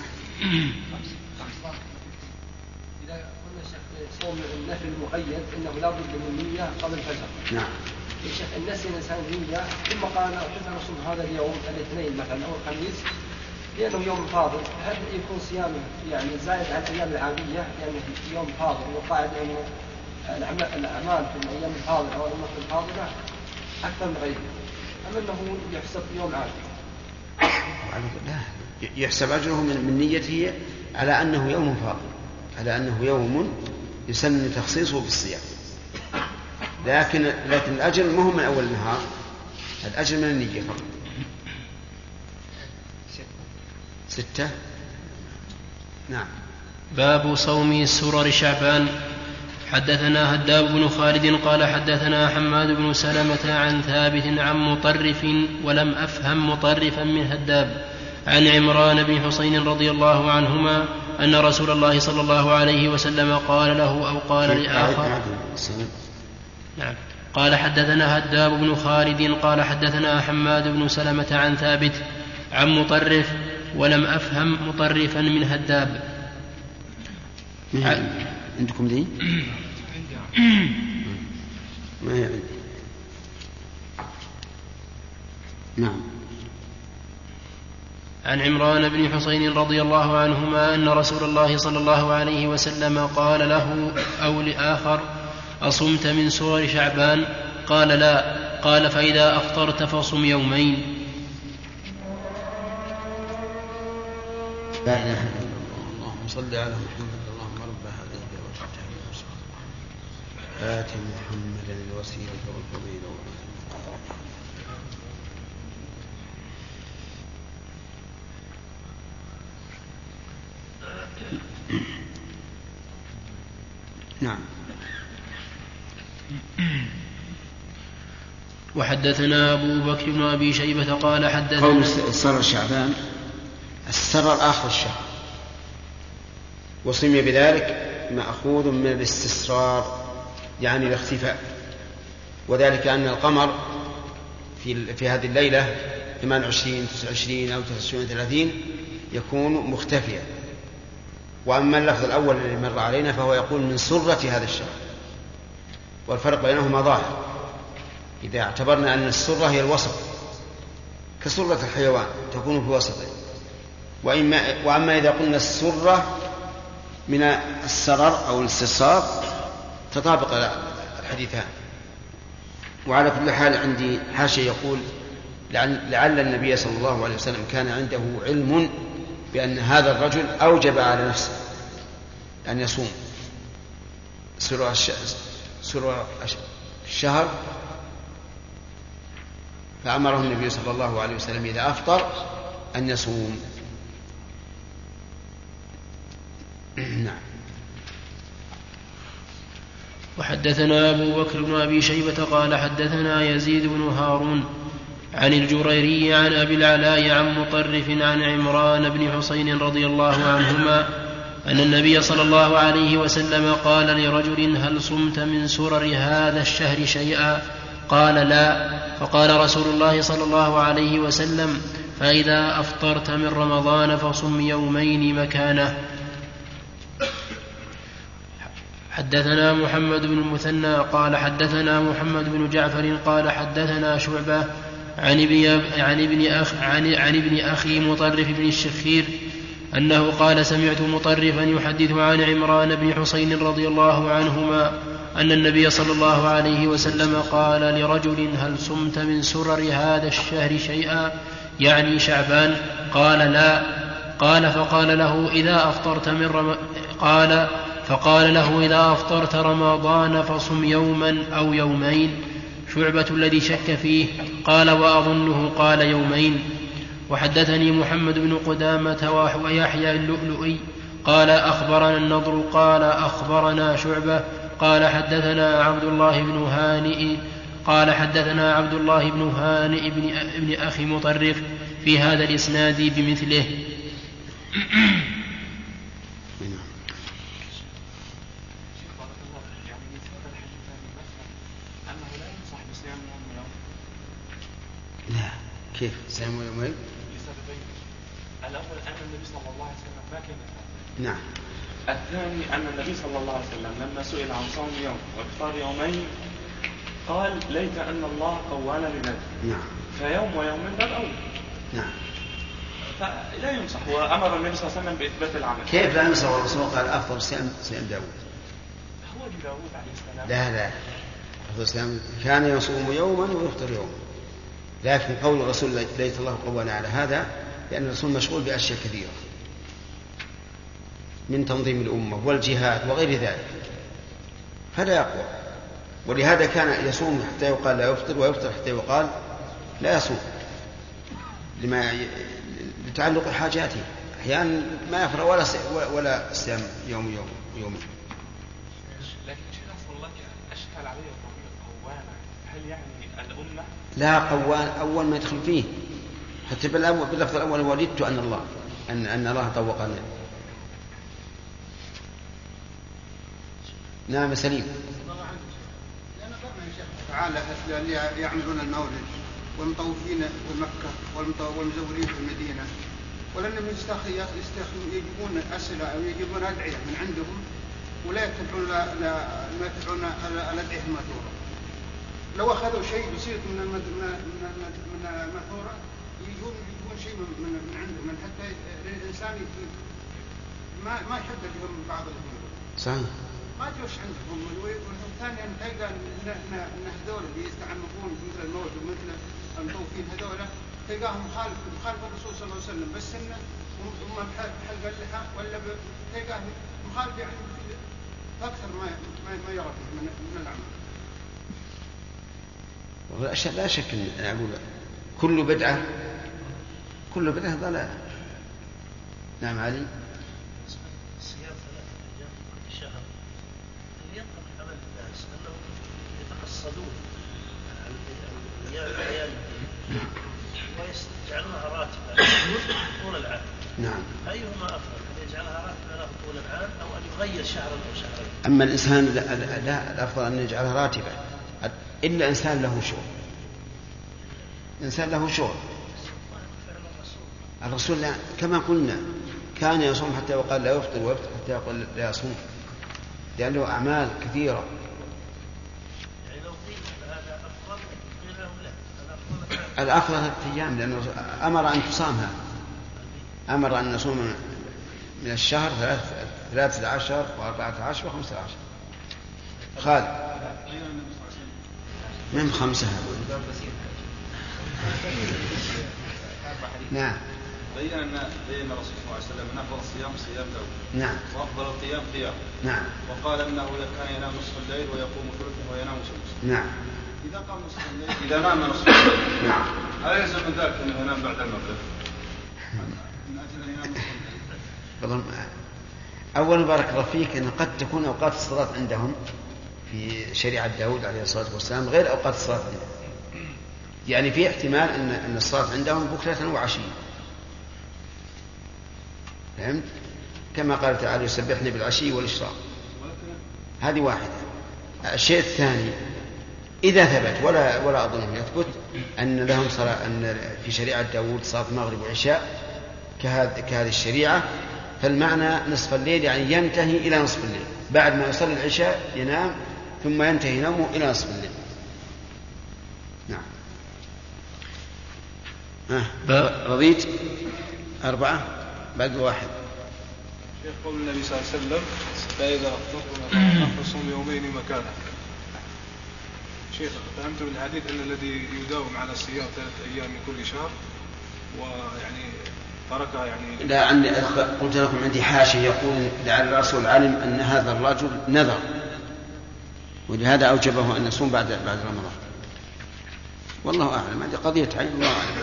إذا قلنا صوم النفل المقيد إنه لا بد من النية قبل الفجر. نعم. يا شيخ الناس الإنسان نية ثم قال أحب نصوم هذا اليوم الاثنين مثلا أو الخميس لأنه يوم فاضل، هل يكون صيامه يعني زائد عن الأيام العادية لأنه يوم فاضل وقاعد أنه الأعمال في الأيام الفاضلة أو الأمور الفاضلة أكثر من غيره، أم أنه يحسب يوم عادي؟ لا، يحسب أجره من نيته على أنه يوم فاضل، على أنه يوم يسن تخصيصه بالصيام، لكن الأجر ما هو من أول النهار، الأجر من النية فقط. 6. نعم. باب صوم سرر شعبان. حدثنا هداب بن خالد قال حدثنا حماد بن سلمة عن ثابت عن مطرف ولم أفهم مطرفا من هداب عن عمران بن حسين رضي الله عنهما أن رسول الله صلى الله عليه وسلم قال له أو قال لآخر. نعم. قال حدثنا هداب بن خالد قال حدثنا حماد بن سلمة عن ثابت عن مطرف ولم أفهم مطرفا من هداب. عندكم دي؟ ما هي عندي. نعم. عن عمران بن حسين رضي الله عنهما أن رسول الله صلى الله عليه وسلم قال له أو لآخر أصمت من سور شعبان؟ قال لا. قال فإذا أفطرت فصم يومين. لا إله إلا الله. اللهم صل على محمد. اللهم رب هذه الدعوة آت محمدا الوسيلة والفضيلة. نعم. وحدثنا أبو بكر بن أبي شيبة قال حدثنا قول سرر شعبان، السرر آخر الشهر، وسمي بذلك مأخوذ من الاستسرار يعني الاختفاء، وذلك أن القمر في هذه الليلة 28 29 أو 29 30 يكون مختفيا. وأما اللفظ الأول الذي مر علينا فهو يقول من سرة هذا الشهر، والفرق بينهما ظاهر إذا اعتبرنا أن السرة هي الوسط كسرة الحيوان تكون في وسطه، وأما إذا قلنا السرة من السرر أو الاستصار تطابق الحديثان. وعلى كل حال عندي حاشية يقول لعل النبي صلى الله عليه وسلم كان عنده علم بأن هذا الرجل أوجب على نفسه أن يصوم سرور الشهر، فأمره النبي صلى الله عليه وسلم إذا أفطر أن يصوم. نعم. وحدثنا أبو بكر بن أبي شيبة قال حدثنا يزيد بن هارون عن الجريري عن أبي العلاء عن مطرف عن عمران بن حسين رضي الله عنهما أن النبي صلى الله عليه وسلم قال لرجل هل صمت من سرر هذا الشهر شيئا؟ قال لا. فقال رسول الله صلى الله عليه وسلم فإذا أفطرت من رمضان فصم يومين مكانه. حدثنا محمد بن المثنى قال حدثنا محمد بن جعفر قال حدثنا شعبة عن ابن أخي مطرف بن الشخير أنه قال سمعت مطرفا يحدث عن عمران بن حسين رضي الله عنهما أن النبي صلى الله عليه وسلم قال لرجل هل صمت من سرر هذا الشهر شيئا؟ يعني شعبان. قال لا. قال فقال له إذا أفطرت رمضان فصم يوما أو يومين. شعبة الذي شك فيه قال وأظنه قال يومين. وحدثني محمد بن قدامة ويحيى اللؤلؤي قال أخبرنا النضر قال أخبرنا شعبة قال حدثنا عبد الله بن هانئ ابن أخي مطرف في هذا الإسناد بمثله. لا كيف صيام يومين؟ لسببين. الأول أن النبي صلى الله عليه وسلم ما كان يفعل. نعم. الثاني أن النبي صلى الله عليه وسلم لما سئل عن صوم يوم وإفطار يومين قال ليت أن الله قوانا لنذر. نعم. فيوم ويومين باب أول. نعم. فلا ينصح. وأمر النبي صلى الله عليه وسلم بإثبات العمل. كيف لا ينصح والرسول قال أفضل صيام داود؟ هو داود عليه السلام. لا أفضل صيام كان يصوم يوما ويفطر يوما، لكن قول الرسول ليت الله قوانا على هذا لأن الرسول مشغول بأشياء كثيرة من تنظيم الأمة والجهاد وغير ذلك فلا يقوى، ولهذا كان يصوم حتى يقال لا يفطر ويفطر حتى يقال لا يصوم لتعلق حاجاته. أحيانا ما يفرغ ولا صيام يوم. لكن شيخ أصل الله أشكال عليه قوانا، هل يعني الأمة؟ لا قوان أول ما يدخل فيه حتى باللفظ الأول ولدت أن الله طوقنا. نعم سليم. لأن قرنا يا شيخ تعالى اللي يعملون المولد والمطوفين في مكة والمزورين في المدينة ولأنهم يجيبون أسئلة أو يجيبون أدعية من عندهم ولا يتبعون الأدعية المأثورة. لو أخذوا شيء بسيط من المأثورة يجيبون شيء من عندهم من حتى الإنسان ما يحدد لهم بعض الأمور. صحيح. ما توش عندهم. والثاني أن تلقى أن هذول اللي يستعمقون مثل الموت ومثل المطوفين هذول تلقاهم مخالف الرسول صلى الله عليه وسلم بس إنه هم بحلق اللحى ولا تلقاه مخالف يعني أكثر ما يرى من الأعمال. لا شك أن أقول كل بدعة ضلالة. نعم علي. صيام 3 أيام كل شهر ينطبق على الناس أنهم يتقصدون الأيام ويجعلونها راتبة طول العام. نعم. أيهما أفضل أن يجعلها راتبة له طول العام أو أن تغير شهرا أو شهرين. أما الإنسان لا الأفضل أن يجعلها راتبة إلا إنسان له شغل. إنسان له شغل. الرسول كما قلنا كان يصوم حتى يقال لا يفطر ويفطر حتى يقال لا يصوم لأنه أعمال كثيرة. يعني لو قيل هذا أفضل قيل له لا الأفضل 3 أيام لأنه أمر أن تصامها. أمر أن نصوم من الشهر 13 و14 و15. خالد من 5 نعم. بين الرسول صلى الله عليه وسلم أن أفضل الصيام صيام داود. نعم. وأفضل القيام قيام. نعم. وقال أنه كان ينام نصف الليل ويقوم ثلثه وينام ثلثه. نعم. إذا قام نصف الليل إذا نام نصف الليل نعم. هل يلزم من ذلك أنه ينام بعد المغرب؟ من أجل أن ينام نصف الليل. أولا بارك الله فيك أن قد تكون أوقات الصلاة عندهم في شريعة داود عليه الصلاة والسلام غير أوقات الصلاة عندهم. يعني في احتمال أن الصلاة عندهم بكرة وعشية. فهمت؟ كما قال تعالى يسبحني بالعشي والإشراق. هذه واحدة. الشيء الثاني إذا ثبت ولا أظنه يثبت أن لهم صلاة أن في شريعة داود صلاة مغرب وعشاء كهذه الشريعة، فالمعنى نصف الليل يعني ينتهي إلى نصف الليل، بعد ما يصلي العشاء ينام ثم ينتهي نومه إلى نصف الليل. نعم. رضيت 4 بعد 1. شيخ قول النبي صلى الله عليه وسلم فإذا أفطرتم فصوموا يومين مكانه. شيخ فهمت من الحديث أن الذي يداوم على الصيام 3 أيام من كل شهر ويعني تركها يعني لا قلت لكم عندي حاشية يقول لعل الرسول علم أن هذا الرجل نذر ولهذا أوجبه أن يصوم بعد رمضان. والله أعلم، هذه قضية عين الله أعلم.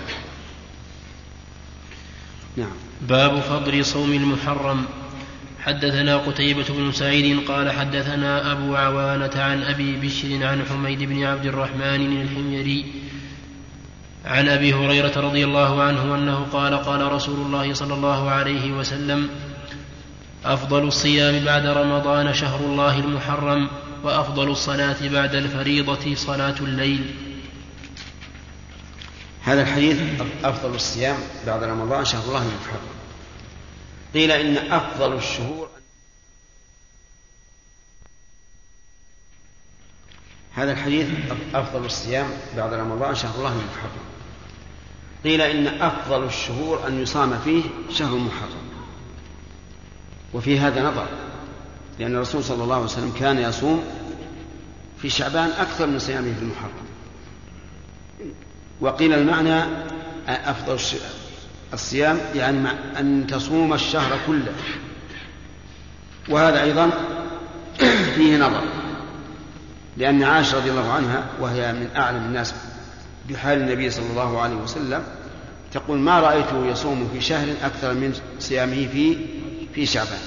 نعم. باب فضل صوم المحرم. حدثنا قتيبة بن سعيد قال حدثنا أبو عوانة عن أبي بشر عن حميد بن عبد الرحمن الحميري عن أبي هريرة رضي الله عنه أنه قال قال رسول الله صلى الله عليه وسلم أفضل الصيام بعد رمضان شهر الله المحرم وأفضل الصلاة بعد الفريضة صلاة الليل. هذا الحديث أفضل الصيام بعد رمضان شهر الله المحرم. قيل إن أفضل الشهور هذا الحديث أفضل الصيام بعد رمضان شهر الله المحرم. قيل إن أفضل الشهور أن يصام فيه شهر المحرم، وفي هذا نظر، لأن الرسول صلى الله عليه وسلم كان يصوم في شعبان أكثر من صيامه في المحرم. وقيل المعنى أفضل الصيام يعني أن تصوم الشهر كله، وهذا أيضا فيه نظر، لأن عائشة رضي الله عنها وهي من أعلم الناس بحال النبي صلى الله عليه وسلم تقول ما رأيته يصوم في شهر أكثر من صيامه في شعبان.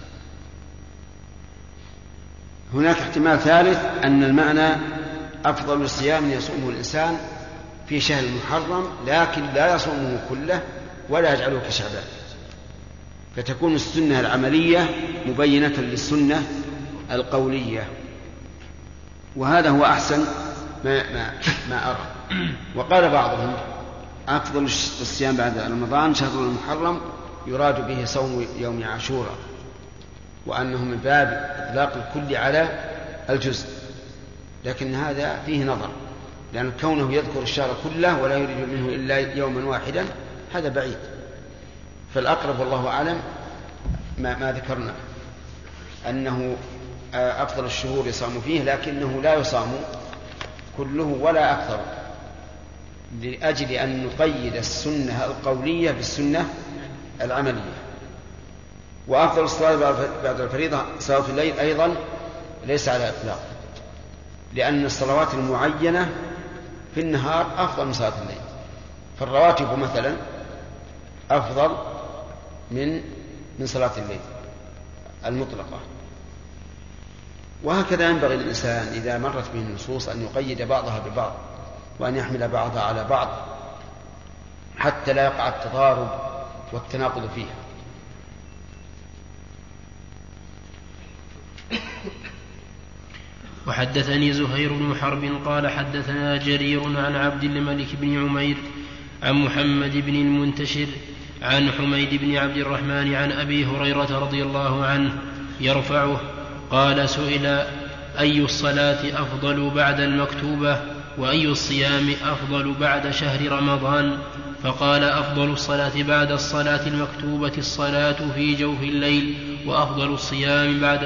هناك احتمال ثالث أن المعنى أفضل الصيام يصومه الإنسان في شهر المحرم لكن لا يصومه كله ولا يجعله كشعبان، فتكون السنة العملية مبينة للسنة القولية، وهذا هو أحسن ما أرى. وقال بعضهم أفضل الصيام بعد رمضان شهر المحرم يراد به صوم يوم عاشوراء، وأنه من باب إطلاق الكل على الجزء، لكن هذا فيه نظر، لأن كونه يذكر الشهر كله ولا يريد منه إلا يوما واحدا هذا بعيد. فالأقرب والله أعلم ما ذكرنا أنه أفضل الشهور يصام فيه، لكنه لا يصام كله ولا أكثر، لأجل أن نقيد السنة القولية بالسنة العملية. وأفضل الصلاة بعد الفريضة صلاة الليل أيضا ليس على إطلاق، لأن الصلوات المعينة في النهار أفضل من صلاة الليل، فالرواتب مثلا أفضل من صلاة الليل المطلقة. وهكذا ينبغي للإنسان إذا مرت به النصوص أن يقيد بعضها ببعض وأن يحمل بعضها على بعض حتى لا يقع التضارب والتناقض فيها. وحدثني زهير بن حرب قال حدثنا جرير عن عبد الملك بن عمير عن محمد بن المنتشر عن حميد بن عبد الرحمن عن أبي هريرة رضي الله عنه يرفعه قال سئل أي الصلاة أفضل بعد المكتوبة وأي الصيام أفضل بعد شهر رمضان؟ فقال أفضل الصلاة بعد الصلاة المكتوبة الصلاة في جوف الليل، وأفضل الصيام بعد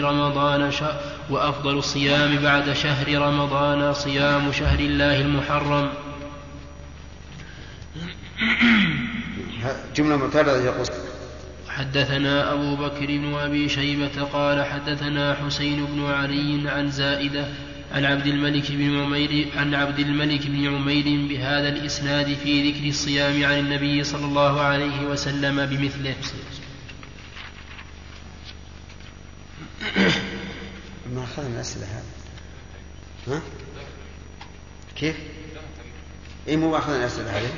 شهر رمضان صيام شهر الله المحرم. جملة معترضة يقول. حدثنا أبو بكر بن أبي شيبة قال حدثنا حسين بن علي عن زائدة عن عبد الملك بن عمير بهذا الإسناد في ذكر الصيام عن النبي صلى الله عليه وسلم بمثله. ما أخذنا الأسئلة هذا؟ ها؟ كيف؟ إيه مو أخذنا الأسئلة هذه؟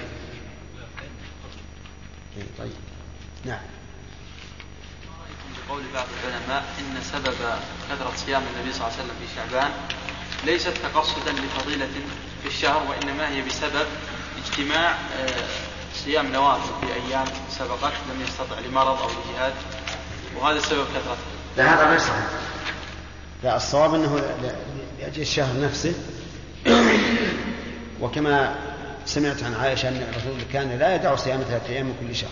طيب نعم. بقول بعض العلماء إن سبب كثرة صيام النبي صلى الله عليه وسلم في شعبان ليست تقصدا لفضيلة في الشهر، وإنما هي بسبب اجتماع صيام نوافل في أيام سبقت لم يستطع لمرض أو لجهاد، وهذا السبب كثرته. لا هذا غير صحيح. لا الصواب أنه لأجل الشهر نفسه وكما سمعت عن عائشة أن الرسول كان لا يدع صيام 3 أيام من كل شهر.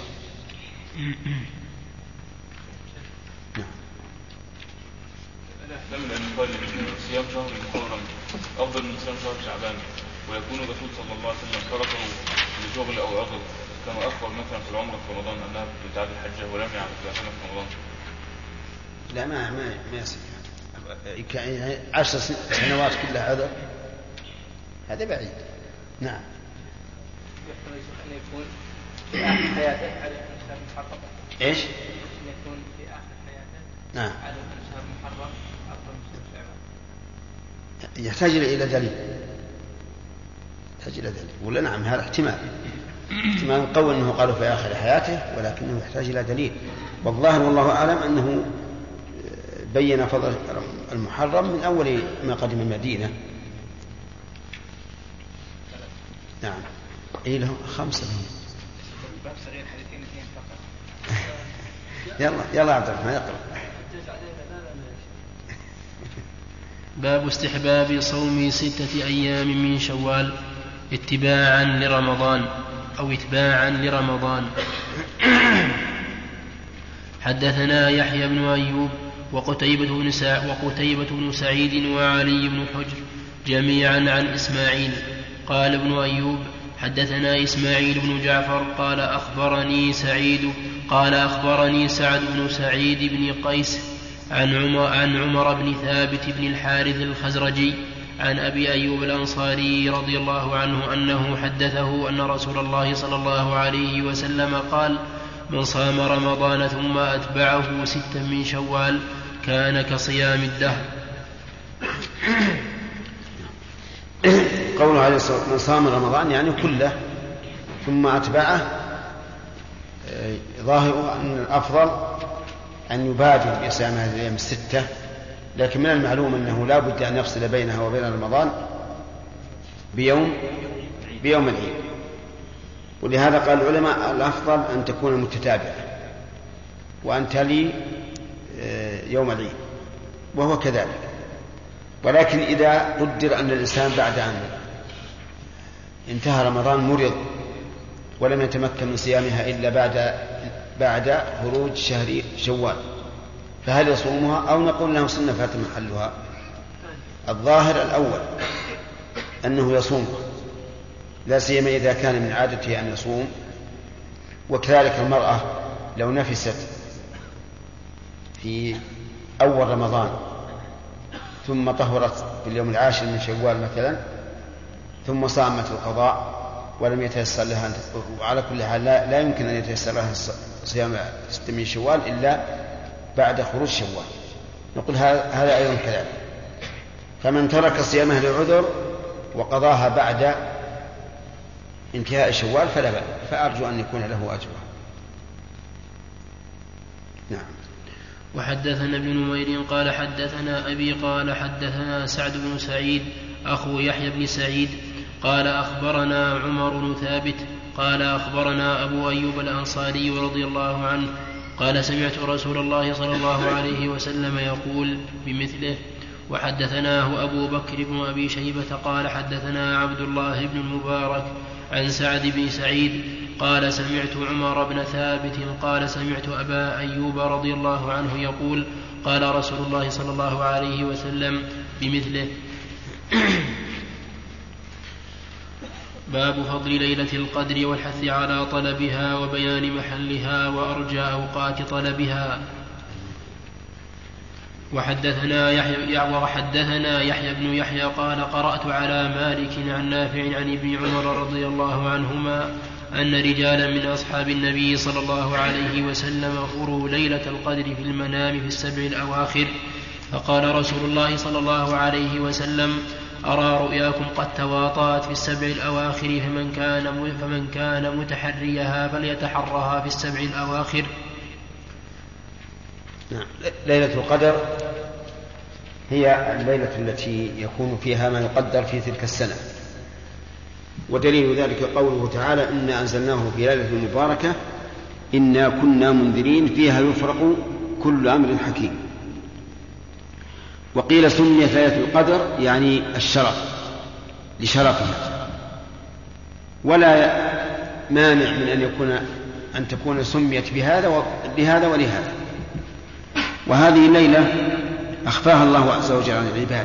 نحتمل أن نقول أن صيام شهر المحرم أفضل من صيام شهر شعبان، ويكون الرسول صلى الله عليه وسلم تركه لشغل أو عذر، كما أخبر مثلا في العمرة في رمضان أنها بتعب الحجة ولم يعمل في رمضان. لا ما يصير 10 سنوات كلها عذر، هذا بعيد. نعم. أن يكون في آخر حياته على شهر محرم. إيش؟ أن يكون في آخر حياته. نعم. على شهر محرم أفضل من شهر شعبان. يحتاج إلى دليل. ولا نعم هذا احتمال قوي أنه قالوا في آخر حياته، ولكنه يحتاج إلى دليل. والظاهر والله أعلم أنه بين فضل المحرم من أول ما قدم المدينة. نعم. إيه لهم 5 لهم. باب صغير حديثين 2 فقط. يلا عبد الرحمن اقرأ. باب استحباب صوم 6 أيام من شوال اتباعا لرمضان أو اتباعا لرمضان. حدثنا يحيى بن أيوب وقتيبة بن سعيد وعلي بن حجر جميعا عن إسماعيل. قال ابن أيوب حدثنا إسماعيل بن جعفر قال أخبرني سعد بن سعيد بن قيس عن عمر بن ثابت بن الحارث الخزرجي عن أبي أيوب الأنصاري رضي الله عنه أنه حدثه أن رسول الله صلى الله عليه وسلم قال: من صام رمضان ثم أتبعه 6 من شوال كان كصيام الدهر. قوله عليه الصلاة والسلام من صام رمضان يعني كله ثم أتبعه، ظاهر أن الأفضل أن يبادر بصيام هذه الأيام 6، لكن من المعلوم أنه لا بد أن يفصل بينها وبين رمضان بيوم العيد، ولهذا قال العلماء الأفضل أن تكون متتابعة وأن تلي يوم العيد، وهو كذلك. ولكن إذا قدر أن الإنسان بعد أن انتهى رمضان مرض ولم يتمكن من صيامها إلا بعد خروج شهر شوال، فهل يصومها أو نقول له سنة فات محلها؟ الظاهر الأول أنه يصومها، لا سيما إذا كان من عادته أن يصوم. وكذلك المرأة لو نفست في أول رمضان ثم طهرت في اليوم 10 من شوال مثلا ثم صامت القضاء ولم يتيسر لها، وعلى كل حال لا يمكن أن يتيسر لها صيام 6 من شوال إلا بعد خروج شوال، نقول هذا أيضا كذلك. فمن ترك صيامه لعذر وقضاها بعد انتهاء شوال فلا بأس، فأرجو أن يكون له أجر. نعم. وحدثنا ابن نمير قال حدثنا أبي قال حدثنا سعد بن سعيد أخو يحيى بن سعيد قال أخبرنا عمر بن ثابت قال أخبرنا أبو أيوب الأنصاري رضي الله عنه قال سمعت رسول الله صلى الله عليه وسلم يقول بمثله. وحدثناه أبو بكر بن أبي شيبة قال حدثنا عبد الله بن المبارك عن سعد بن سعيد قال سمعت عمر بن ثابت قال سمعت أبا أيوب رضي الله عنه يقول قال رسول الله صلى الله عليه وسلم بمثله. باب فضل ليلة القدر والحث على طلبها وبيان محلها وأرجى أوقات طلبها. وحدثنا يحيى بن يحيى قال قرأت على مالك عن نافع عن ابن عمر رضي الله عنهما أن رجالا من أصحاب النبي صلى الله عليه وسلم أروا ليلة القدر في المنام في السبع الأواخر، فقال رسول الله صلى الله عليه وسلم أرى رؤياكم قد تواطأت في السبع الأواخر فمن كان متحريها فليتحرها في السبع الأواخر. ليلة القدر هي الليلة التي يكون فيها ما يقدر في تلك السنة، ودليل ذلك قوله تعالى إنا أنزلناه في ليلة مباركة إنا كنا منذرين فيها يفرق كل أمر حكيم. وقيل سميت ليلة القدر يعني الشرف لشرفها، ولا مانع من أن تكون سميت بهذا ولهذا. وهذه الليلة أخفاها الله عز وجل عن العباد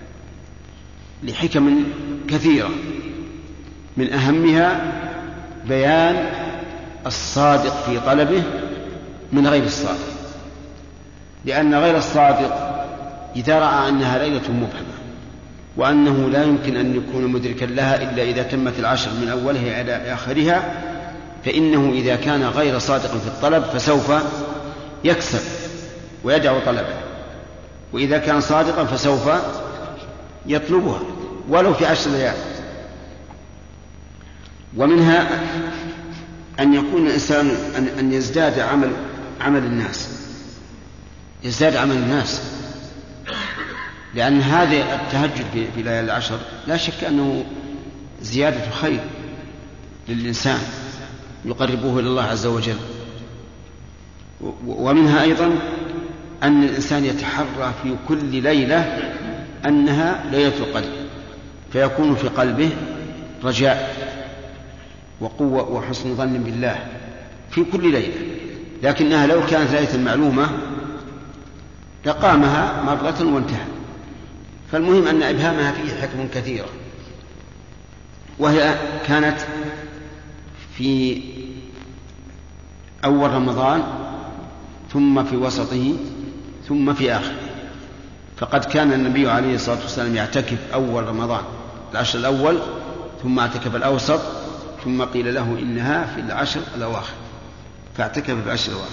لحكم كثيرة، من أهمها بيان الصادق في طلبه من غير الصادق، لأن غير الصادق إذا رأى أنها ليلة مبهمة وأنه لا يمكن أن يكون مدركا لها إلا إذا تمت العشر من أولها إلى آخرها، فإنه إذا كان غير صادق في الطلب فسوف يكسب ويدع طلبه، وإذا كان صادقا فسوف يطلبها ولو في 10 ليال. ومنها أن يكون الإنسان أن يزداد عمل الناس، يزداد عمل الناس، لأن هذا التهجد في ليالي العشر لا شك أنه زيادة خير للإنسان يقربه إلى الله عز وجل. ومنها أيضا أن الإنسان يتحرى في كل ليلة أنها ليلة القدر، فيكون في قلبه رجاء وقوة وحسن ظن بالله في كل ليلة، لكنها لو كانت ليلة معلومة لقامها مرة وانتهى. فالمهم أن إبهامها فيه حكم كثيرة، وهي كانت في أول رمضان ثم في وسطه ثم في آخره. فقد كان النبي عليه الصلاة والسلام يعتكف أول رمضان العشر الأول، ثم اعتكف الأوسط، ثم قيل له إنها في العشر الأواخر فاعتكف في العشر الأواخر.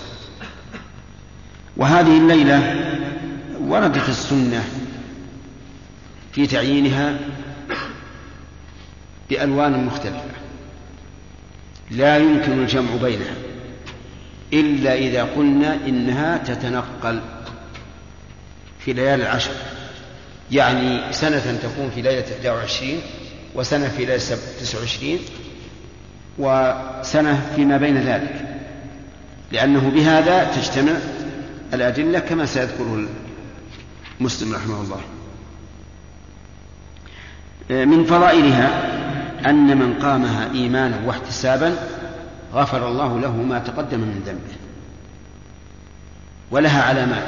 وهذه الليلة وردت السنة في تعيينها بألوان مختلفة لا يمكن الجمع بينها إلا إذا قلنا إنها تتنقل في ليالي العشر، يعني سنة تكون في ليلة 21 وسنة في ليلة 29 وسنة فيما بين ذلك، لأنه بهذا تجتمع الأدلة كما سيذكره مسلم رحمه الله. من فضائلها أن من قامها إيمانا واحتسابا غفر الله له ما تقدم من ذنبه. ولها علامات،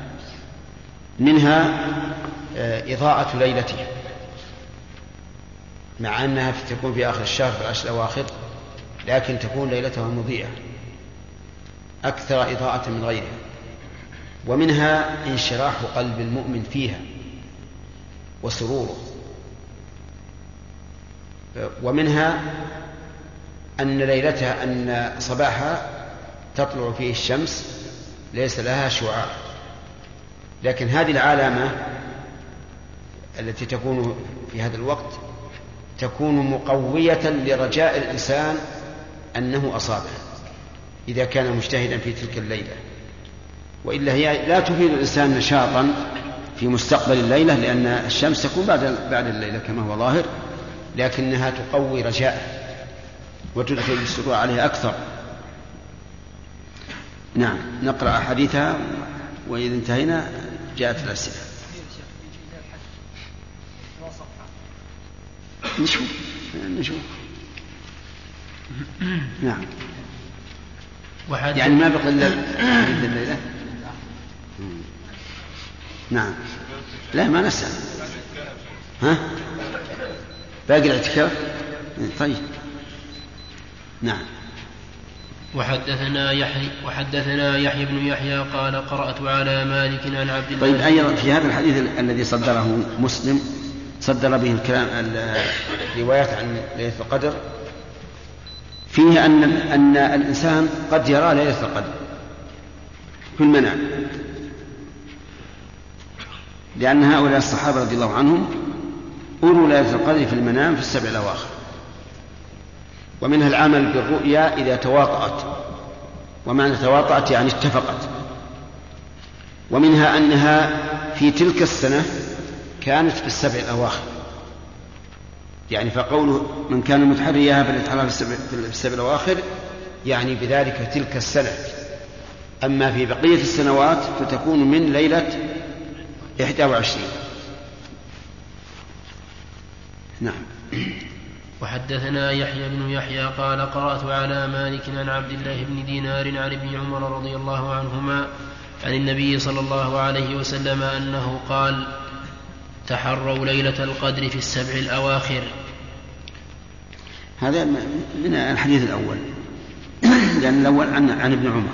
منها إضاءة ليلتها، مع أنها تكون في آخر الشهر في العشر الأواخر، لكن تكون ليلتها مضيئة أكثر إضاءة من غيرها. ومنها انشراح قلب المؤمن فيها وسروره. ومنها أن ليلتها أن صباحها تطلع فيه الشمس ليس لها شعاع، لكن هذه العلامة التي تكون في هذا الوقت تكون مقوية لرجاء الإنسان أنه أصابها إذا كان مجتهدا في تلك الليلة. وإلا هي لا تفيد الإنسان نشاطا في مستقبل الليلة، لأن الشمس تكون بعد الليلة كما هو ظاهر، لكنها تقوي رجاءه وتدخل السرور عليه أكثر. نعم، نقرأ حديثها وإذا انتهينا جاءت الأسئلة. نشوف. نعم. يعني ما بقي إلا الليلة. نعم. لا ما نسأل. ها؟ باقي الاعتكاف؟ طيب. نعم. وحدثنا يحيى بن يحيى قال قرأت على مالك عن عبد الله. طيب، أيضا في هذا الحديث الذي صدره مسلم صدر به الكلام الروايات عن ليلة القدر فيه أن الإنسان قد يرى ليلة القدر في المنام، لأن هؤلاء الصحابة رضي الله عنهم أروا ليلة القدر في المنام في السبع الأواخر. ومنها العمل بالرؤيا إذا تواطأت، ومعنى تواطأت يعني اتفقت. ومنها أنها في تلك السنة كانت في السبع الأواخر، يعني فقوله من كان متحريها فليتحرى في السبع الأواخر يعني بذلك تلك السنة. أما في بقية السنوات فتكون من ليلة 21. نعم. وحدثنا يحيى بن يحيى قال قرأت على مالك عن عبد الله بن دينار عن ابن عمر رضي الله عنهما عن النبي صلى الله عليه وسلم أنه قال تحروا ليلة القدر في السبع الأواخر. هذا من الحديث الأول لأن الأول عن ابن عمر.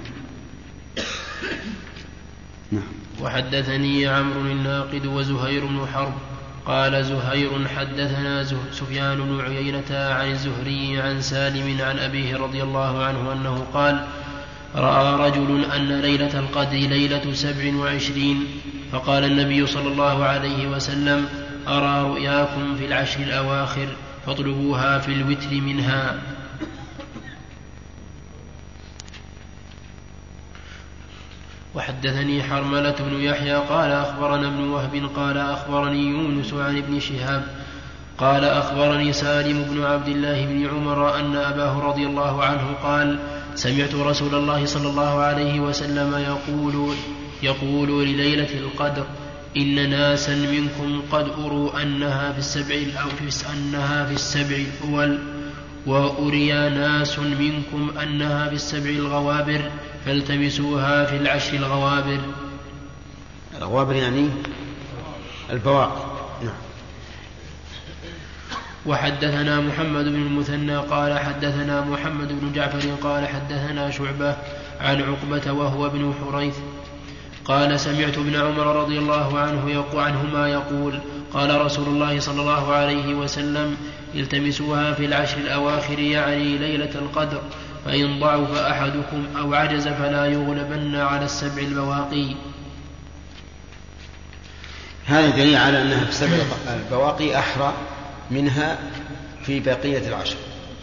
نعم. وحدثني عمرو الناقد وزهير بن حرب قال زهير حدثنا سفيان بن عيينة عن الزهري عن سالم عن أبيه رضي الله عنه أنه قال رأى رجل أن ليلة القدر ليلة 27 فقال النبي صلى الله عليه وسلم أرى رؤياكم في العشر الأواخر فاطلبوها في الوتر منها. وحدثني حرملة بن يحيى قال أخبرنا ابن وهب قال أخبرني يونس عن ابن شهاب قال أخبرني سالم بن عبد الله بن عمر أن أباه رضي الله عنه قال سمعت رسول الله صلى الله عليه وسلم يقول لليلة القدر إن ناسا منكم قد أروا أنها في السبع الأول وأري ناس منكم أنها في السبع الغوابر فالتمسوها في العشر الغوابر. الغوابر يعني البواقي. نعم. وحدثنا محمد بن المثنى قال حدثنا محمد بن جعفر قال حدثنا شعبة عن عقبة وهو ابن حريث قال سمعت ابن عمر رضي الله عنهما يقول قال رسول الله صلى الله عليه وسلم التمسوها في العشر الأواخر يعني ليلة القدر فإن ضعف أحدكم أو عجز فلا يغلبن على السبع البواقي. هذا دليل على أنها في السبع البواقي أحرى منها في بقية العشر.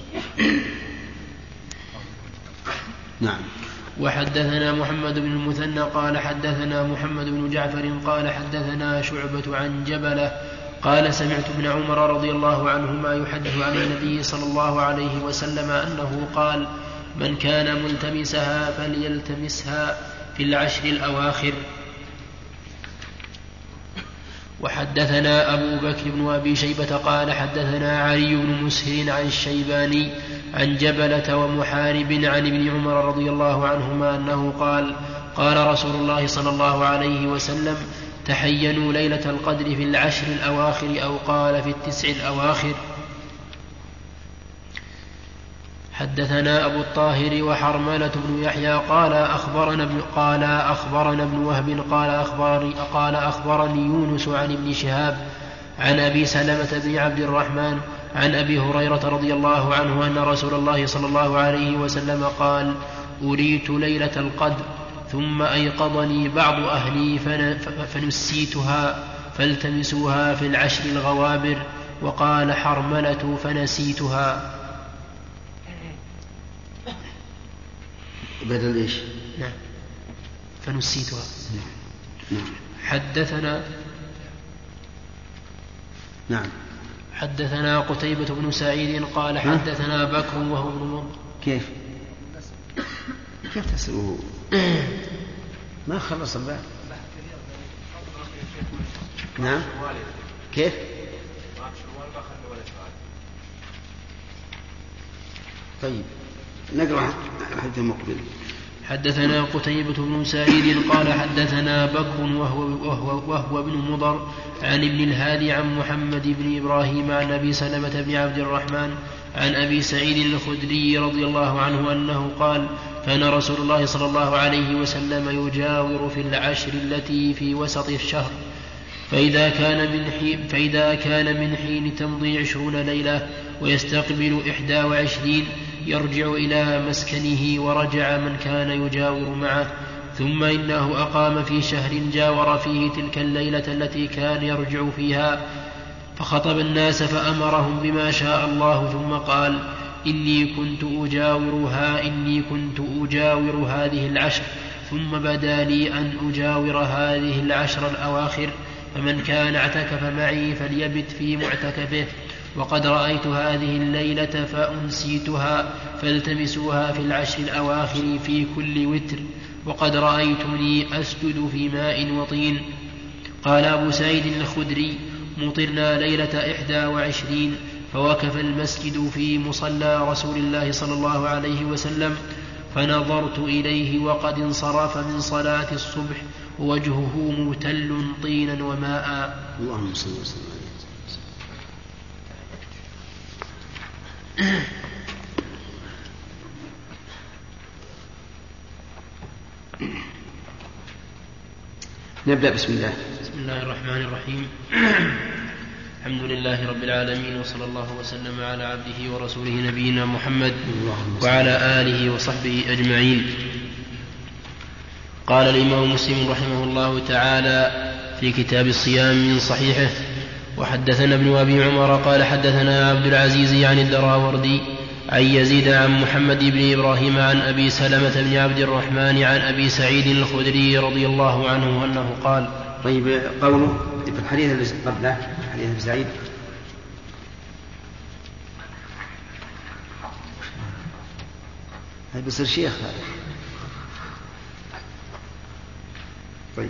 نعم. وحدثنا محمد بن المثنى قال حدثنا محمد بن جعفر قال حدثنا شعبة عن جبلة قال سمعت ابن عمر رضي الله عنهما يحدث عن النبي صلى الله عليه وسلم أنه قال من كان ملتمسها فليلتمسها في العشر الأواخر. وحدثنا أبو بكر بن أبي شيبة قال حدثنا علي بن مسهر عن الشيباني عن جبلة ومحارب عن ابن عمر رضي الله عنهما أنه قال رسول الله صلى الله عليه وسلم تحينوا ليلة القدر في العشر الأواخر أو قال في التسع الأواخر. حدثنا أبو الطاهر وحرملة بن يحيى قال أخبرنا ابن وهب قال أخبرني يونس عن ابن شهاب عن أبي سلمة بن عبد الرحمن عن أبي هريرة رضي الله عنه أن رسول الله صلى الله عليه وسلم قال أريت ليلة القدر ثم أيقظني بعض أهلي فنسيتها فالتمسوها في العشر الغوابر وقال حرملة فنسيتها. بدل إيش؟ نعم. فنسيتها. حدثنا قتيبة بن سعيد قال حدثنا بكر وهو ابن مضر. كيف تسألوه؟ ما خلص الباب. نعم كيف؟ طيب نقرأ حديث المقبل. حدثنا قتيبة بن سعيد قال حدثنا بكر وهو ابن مضر عن ابن الهادي عن محمد بن إبراهيم عن أبي سلمة بن عبد الرحمن عن أبي سعيد الخدري رضي الله عنه أنه قال: كان رسول الله صلى الله عليه وسلم يجاور في العشر التي في وسط الشهر، فإذا كان من حين تمضي 20 ليلة ويستقبل 21 يرجع إلى مسكنه ورجع من كان يجاور معه، ثم إنه أقام في شهر جاور فيه تلك الليلة التي كان يرجع فيها، فخطب الناس فأمرهم بما شاء الله، ثم قال: إني كنت أجاور هذه العشر، ثم بدا لي أن أجاور هذه العشر الأواخر، فمن كان اعتكف معي فليبت في معتكفه، وقد رأيت هذه الليلة فأنسيتها، فالتمسوها في العشر الأواخر في كل وتر، وقد رأيتني أسجد في ماء وطين. قال أبو سعيد الخدري: مطرنا ليلة 21، فوقف المسجد في مصلى رسول الله صلى الله عليه وسلم، فنظرت إليه وقد انصرف من صلاة الصبح ووجهه مبتل طينا وماء. اللهم صل وسلم. نبدأ. بسم الله الرحمن الرحيم. الحمد لله رب العالمين، وصلى الله وسلم على عبده ورسوله نبينا محمد وعلى آله وصحبه أجمعين. قال الإمام مسلم رحمه الله تعالى في كتاب الصيام من صحيحه: وحدثنا ابن أبي عمر قال حدثنا عبد العزيز عن الدراوردي عن يزيد عن محمد بن إبراهيم عن أبي سلمة بن عبد الرحمن عن أبي سعيد الخدري رضي الله عنه أنه قال. طيب قوله في الحديث الذي قبله، حديث أبي سعيد، هذا بيصير شيخ هذا. طيب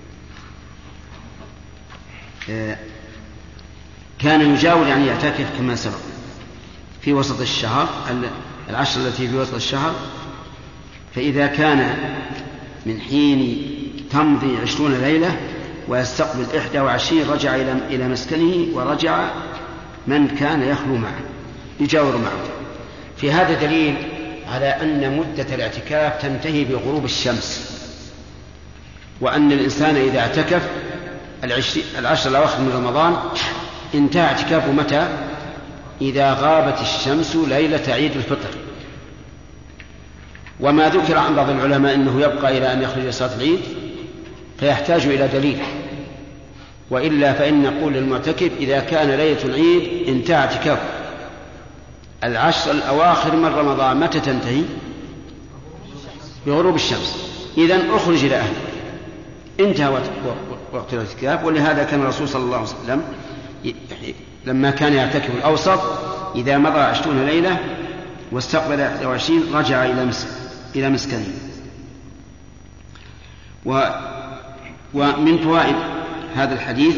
كان يجاور يعني يعتكف كما سبق في وسط الشهر، العشر التي في وسط الشهر، فإذا كان من حين تمضي 20 ليلة ويستقبل 21 رجع إلى مسكنه، ورجع من كان يخلو معه يجاور معه. في هذا دليل على أن مدة الاعتكاف تنتهي بغروب الشمس، وأن الإنسان إذا اعتكف 10 الأواخر من رمضان انتهى اعتكافه متى؟ إذا غابت الشمس ليلة عيد الفطر. وما ذكر عن بعض العلماء أنه يبقى إلى أن يخرج صلاة العيد فيحتاج إلى دليل، وإلا فإن نقول للمعتكف إذا كان ليلة العيد انتهى اعتكافه. 10 الأواخر من رمضان متى تنتهي؟ بغروب الشمس. إذن أخرج إلى أهله، انتهى وقت الاعتكاف. ولهذا كان الرسول صلى الله عليه وسلم لما كان يعتكف الأوسط إذا مضى 20 ليلة واستقبل 21 رجع إلى مسكنه. ومن فوائد هذا الحديث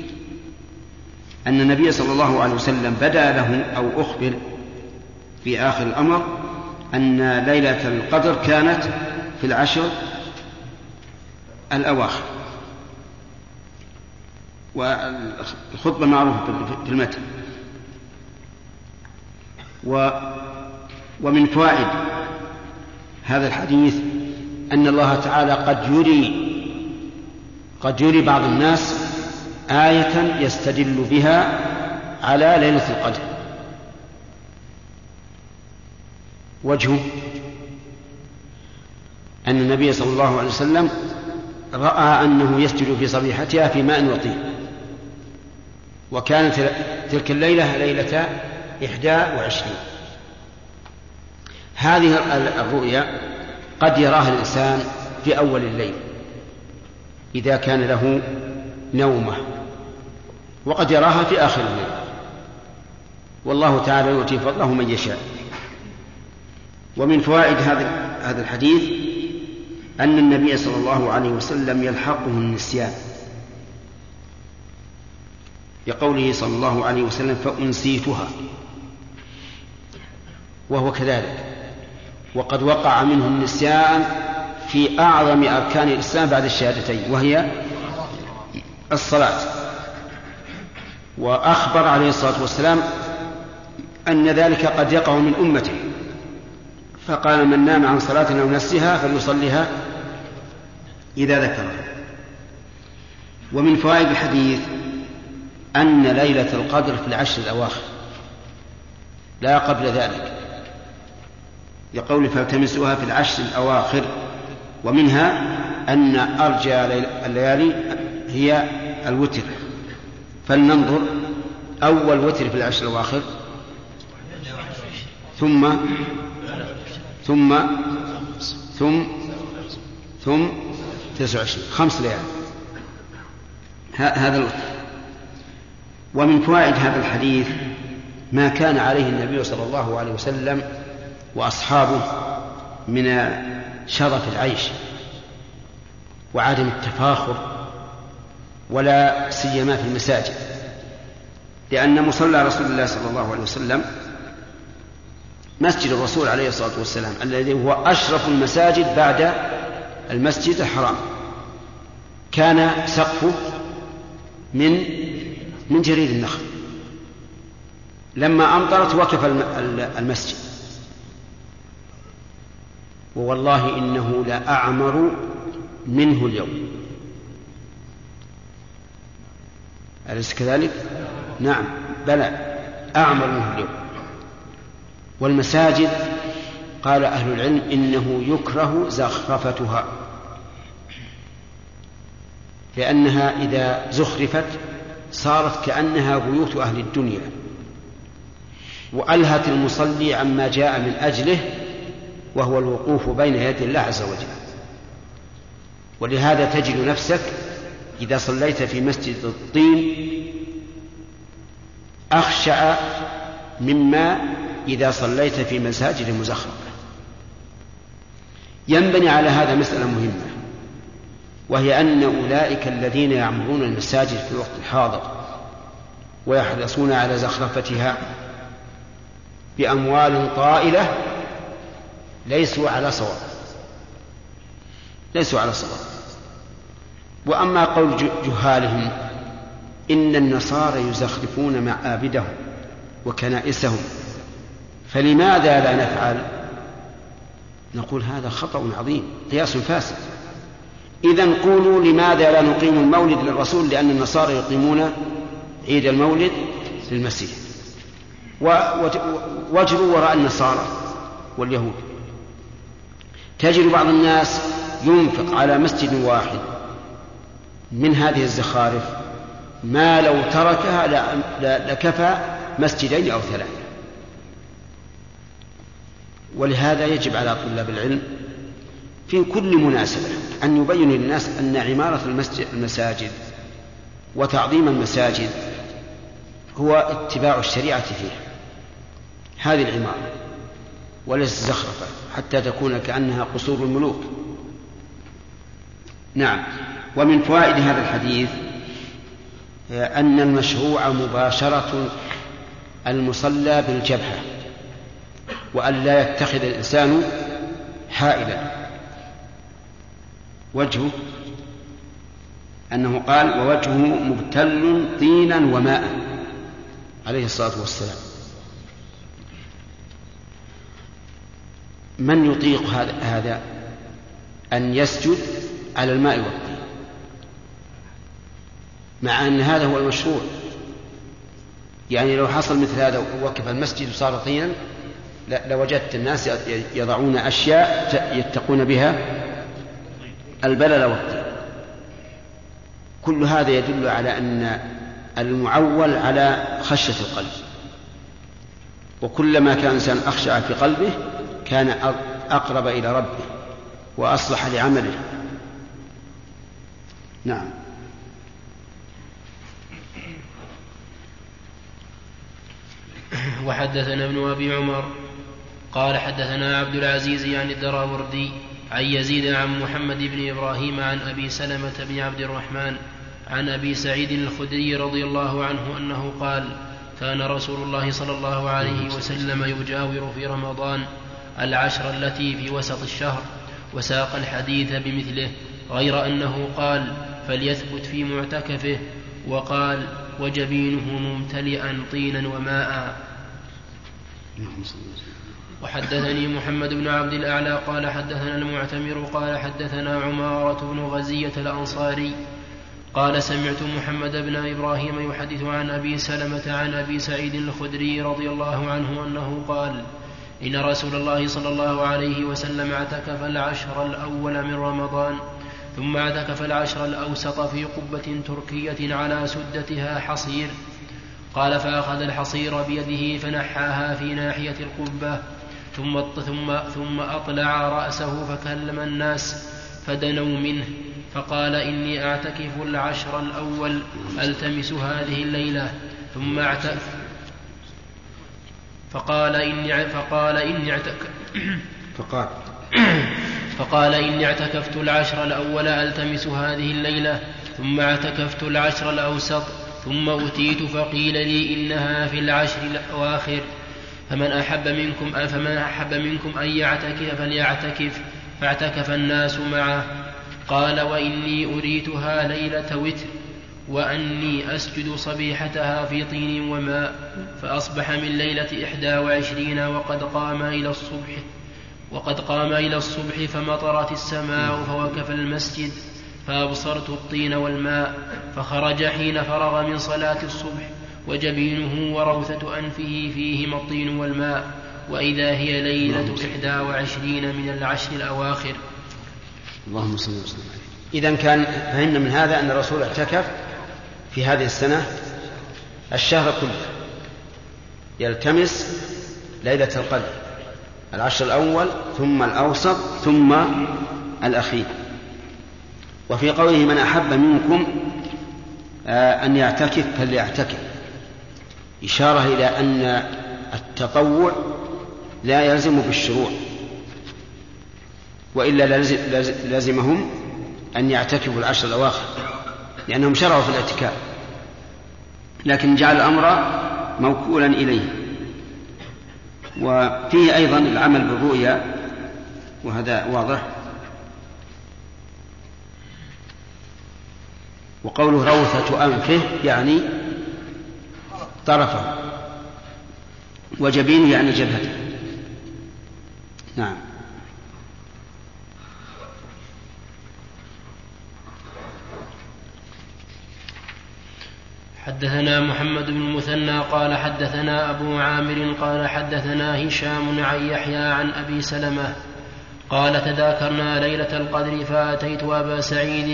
أن النبي صلى الله عليه وسلم بدا له أو أخبر في آخر الأمر أن ليلة القدر كانت في 10 الأواخر، والخطبة معروفة في المتن. ومن فوائد هذا الحديث أن الله تعالى قد يري بعض الناس آية يستدل بها على ليلة القدر. وجهه أن النبي صلى الله عليه وسلم رأى أنه يسجد في صبيحتها في ماء وطين، وكانت تلك الليلة ليلة 21. هذه الرؤيا قد يراها الإنسان في أول الليل، إذا كان له نومة، وقد يراها في آخر الليل، والله تعالى يؤتي فضله من يشاء. ومن فوائد هذا الحديث أن النبي صلى الله عليه وسلم يلحقه النسيان، لقوله صلى الله عليه وسلم فأنسيتها، وهو كذلك. وقد وقع منه النسيان في أعظم أركان الإسلام بعد الشهادتين، وهي الصلاة. وأخبر عليه الصلاة والسلام أن ذلك قد يقع من أمته، فقال من نام عن صلاة أو نسيها فليصليها إذا ذكرها. ومن فوائد الحديث أن ليلة القدر في العشر الأواخر لا قبل ذلك، يقول فالتمسوها في العشر الأواخر. ومنها أن أرجى الليالي هي الوتر، فلننظر أول وتر في العشر الأواخر، ثم 29، 5 ليالي، هذا الوتر. ومن فوائد هذا الحديث ما كان عليه النبي صلى الله عليه وسلم وأصحابه من شرف العيش وعدم التفاخر، ولا سيما في المساجد، لأن مصلى رسول الله صلى الله عليه وسلم مسجد الرسول عليه الصلاة والسلام الذي هو أشرف المساجد بعد المسجد الحرام، كان سقفه من جريد النخل، لما أمطرت وقف المسجد. ووالله إنه لأعمر منه اليوم، أليس كذلك؟ نعم، بلى، أعمر منه اليوم. والمساجد قال أهل العلم إنه يكره زخرفتها، لأنها إذا زخرفت صارت كأنها بيوت أهل الدنيا، وألهت المصلي عما جاء من أجله، وهو الوقوف بين يدي الله عز وجل. ولهذا تجد نفسك إذا صليت في مسجد الطين أخشع مما إذا صليت في مساجد مزخرفة. ينبني على هذا مسألة مهمة، وهي أن أولئك الذين يعمرون المساجد في الوقت الحاضر ويحرصون على زخرفتها بأموال طائلة ليسوا على صواب. وأما قول جهالهم إن النصارى يزخرفون معابدهم وكنائسهم فلماذا لا نفعل؟ نقول هذا خطأ عظيم، قياس فاسد. إذن قولوا لماذا لا نقيم المولد للرسول؟ لأن النصارى يقيمون عيد المولد للمسيح، واجروا وراء النصارى واليهود. تجد بعض الناس ينفق على مسجد واحد من هذه الزخارف ما لو تركها لكفى مسجدين أو 3. ولهذا يجب على طلاب العلم في كل مناسبة أن يبين للناس أن عمارة المساجد وتعظيم المساجد هو اتباع الشريعة فيها، هذه العمارة وليس زخرفة حتى تكون كأنها قصور الملوك. نعم. ومن فوائد هذا الحديث أن المشروع مباشرة المصلى بالجبهة، وأن لا يتخذ الإنسان حائلا. وجهه أنه قال ووجهه مبتل طينا وماء عليه الصلاة والسلام. من يطيق هذا أن يسجد على الماء والطين، مع أن هذا هو المشروع؟ يعني لو حصل مثل هذا ووقف المسجد وصار طينا لوجدت الناس يضعون أشياء يتقون بها البلل والطين. كل هذا يدل على أن المعول على خشية القلب، وكلما كان الإنسان أخشع في قلبه كان أقرب إلى ربه وأصلح لعمله. نعم. وحدثنا ابن أبي عمر قال حدثنا عبد العزيز يعني الدراوردي عن يزيد عن محمد بن إبراهيم عن أبي سلمة بن عبد الرحمن عن أبي سعيد الخدري رضي الله عنه أنه قال كان رسول الله صلى الله عليه وسلم يجاور في رمضان 10 التي في وسط الشهر، وساق الحديث بمثله، غير أنه قال فليثبت في معتكفه، وقال وجبينه ممتلئا طينا وماء. وحدثني محمد بن عبد الأعلى قال حدثنا المعتمر قال حدثنا عمارة بن غزية الأنصاري قال سمعت محمد بن إبراهيم يحدث عن أبي سلمة عن أبي سعيد الخدري رضي الله عنه أنه قال إن رسول الله صلى الله عليه وسلم اعتكف 10 الأول من رمضان، ثم اعتكف 10 الأوسط في قبة تركية على سدتها حصير. قال فأخذ الحصير بيده فنحاها في ناحية القبة، ثم أطلع رأسه فكلم الناس فدنوا منه، فقال إني أعتكف 10 الأول ألتمس هذه الليلة، ثم اعتكف فقال إني اعتكفت 10 الأول ألتمس هذه الليلة، ثم اعتكفت 10 الأوسط، ثم أتيت فقيل لي إنها في 10 الأواخر، فمن أحب منكم أن يعتكف فليعتكف، فاعتكف الناس معه. قال وإني أريتها ليلة وتر، وأني أسجد صبيحتها في طين وماء، فأصبح من ليلة 21 وقد قام إلى الصبح فمطرت السماء فوقف المسجد، فأبصرت الطين والماء، فخرج حين فرغ من صلاة الصبح، وجبينه وروثة أنفه فيهما الطين والماء، وإذا هي ليلة 21 من 10 الأواخر. اللهم صل وسلم عليه. إذن كان فهمنا من هذا أن الرسول اعتكف في هذه السنة الشهر كله، يلتمس ليلة القدر 10 الأول ثم الأوسط ثم الأخير. وفي قوله من أحب منكم أن يعتكف فليعتكف إشارة إلى أن التطوع لا يلزم بالشروع، وإلا لازمهم أن يعتكفوا 10 الأواخر لأنهم شرعوا في الاعتكاف، لكن جعل الأمر موكولا إليه. وفيه أيضا العمل بالرؤيا، وهذا واضح. وقوله روثة أنفه يعني طرفه، وجبينه يعني جبهته. نعم. حدثنا محمد بن المثنى قال حدثنا أبو عامر قال حدثنا هشام عن يحيى عن أبي سلمة قال تذاكرنا ليلة القدر فأتيت أبا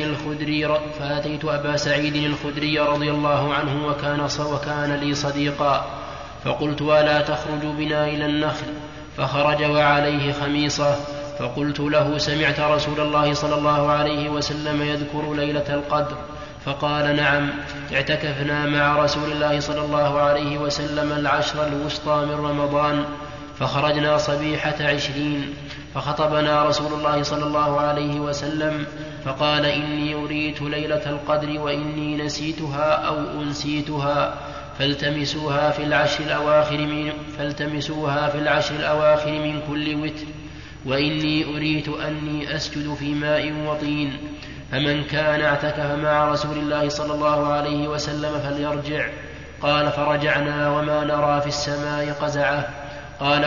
سعيد الخدري رضي الله عنه وكان لي صديقا، فقلت ألا تخرج بنا إلى النخل؟ فخرج وعليه خميصة، فقلت له سمعت رسول الله صلى الله عليه وسلم يذكر ليلة القدر؟ فقال نعم، اعتكفنا مع رسول الله صلى الله عليه وسلم 10 الوسطى من رمضان، فخرجنا صبيحة 20، فخطبنا رسول الله صلى الله عليه وسلم فقال إني أريت ليلة القدر وإني نسيتها أو أنسيتها، فالتمسوها في 10 الأواخر من كل وتر، وإني أريت أني أسجد في ماء وطين، فمن كان اعتكف مع رسول الله صلى الله عليه وسلم فليرجع. قال فرجعنا وما نرى في السماء قزعة. قال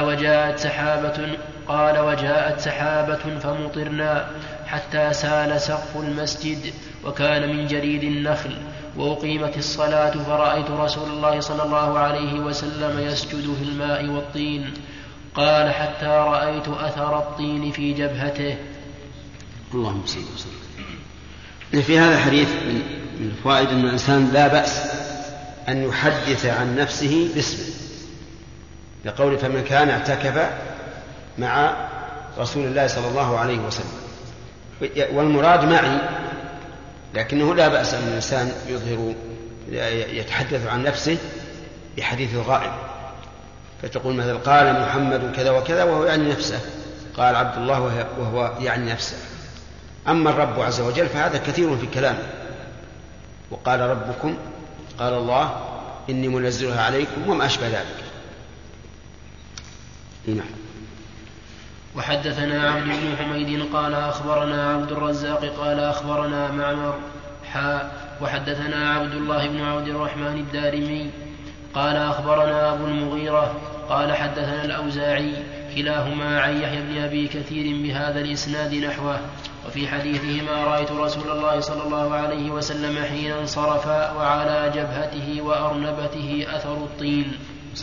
وجاءت سحابة فمطرنا حتى سال سقف المسجد وكان من جريد النخل، وأقيمت الصلاة فرأيت رسول الله صلى الله عليه وسلم يسجد في الماء والطين. قال حتى رأيت أثر الطين في جبهته. اللهم صل وسلم. في هذا الحديث من الفوائد أن الإنسان لا بأس أن يحدث عن نفسه باسمه، لقول فمن كان اعتكف مع رسول الله صلى الله عليه وسلم، والمراد معي لكنه لا بأس أن الإنسان يتحدث عن نفسه بحديث الغائب، فتقول مثلا قال محمد كذا وكذا وهو يعني نفسه، قال عبد الله وهو يعني نفسه. أما الرب عز وجل فهذا كثير في كلامه، وقال ربكم، قال الله إني منزلها عليكم وما أشبه ذلك. نعم. وحدثنا عبد بن حميد قال أخبرنا عبد الرزاق قال أخبرنا معمر وحدثنا عبد الله بن عبد الرحمن الدارمي قال أخبرنا أبو المغيرة قال حدثنا الأوزاعي كلاهما عن يحيى بن أبي كثير بهذا الإسناد نحوه. وفي حديثهما رأيت رسول الله صلى الله عليه وسلم حين انصرف وعلى جبهته وأرنبته أثر الطين.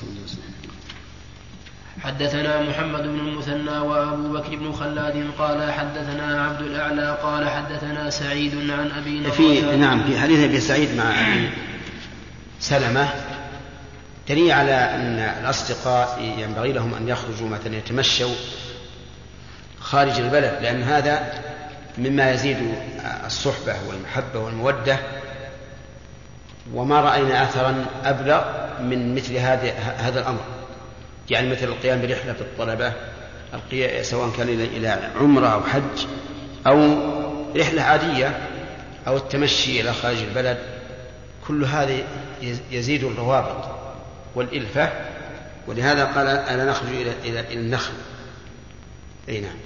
حدثنا محمد بن المثنى وأبو بكر بن خلاد قال حدثنا عبد الأعلى قال حدثنا سعيد عن أبي نضرة. نعم، في حديث أبي سعيد مع أبي سلمة دليل على أن الأصدقاء ينبغي لهم أن يخرجوا مثلا يتمشوا خارج البلد، لأن هذا مما يزيد الصحبة والمحبة والمودة، وما رأينا أثرا أبلغ من مثل هذا الأمر، يعني مثل القيام برحلة الطلبة سواء كان إلى عمرة أو حج أو رحلة عادية أو التمشي إلى خارج البلد، كل هذا يزيد الروابط والإلفة، ولهذا قال ألا نخرج إلى النخل. أي نعم.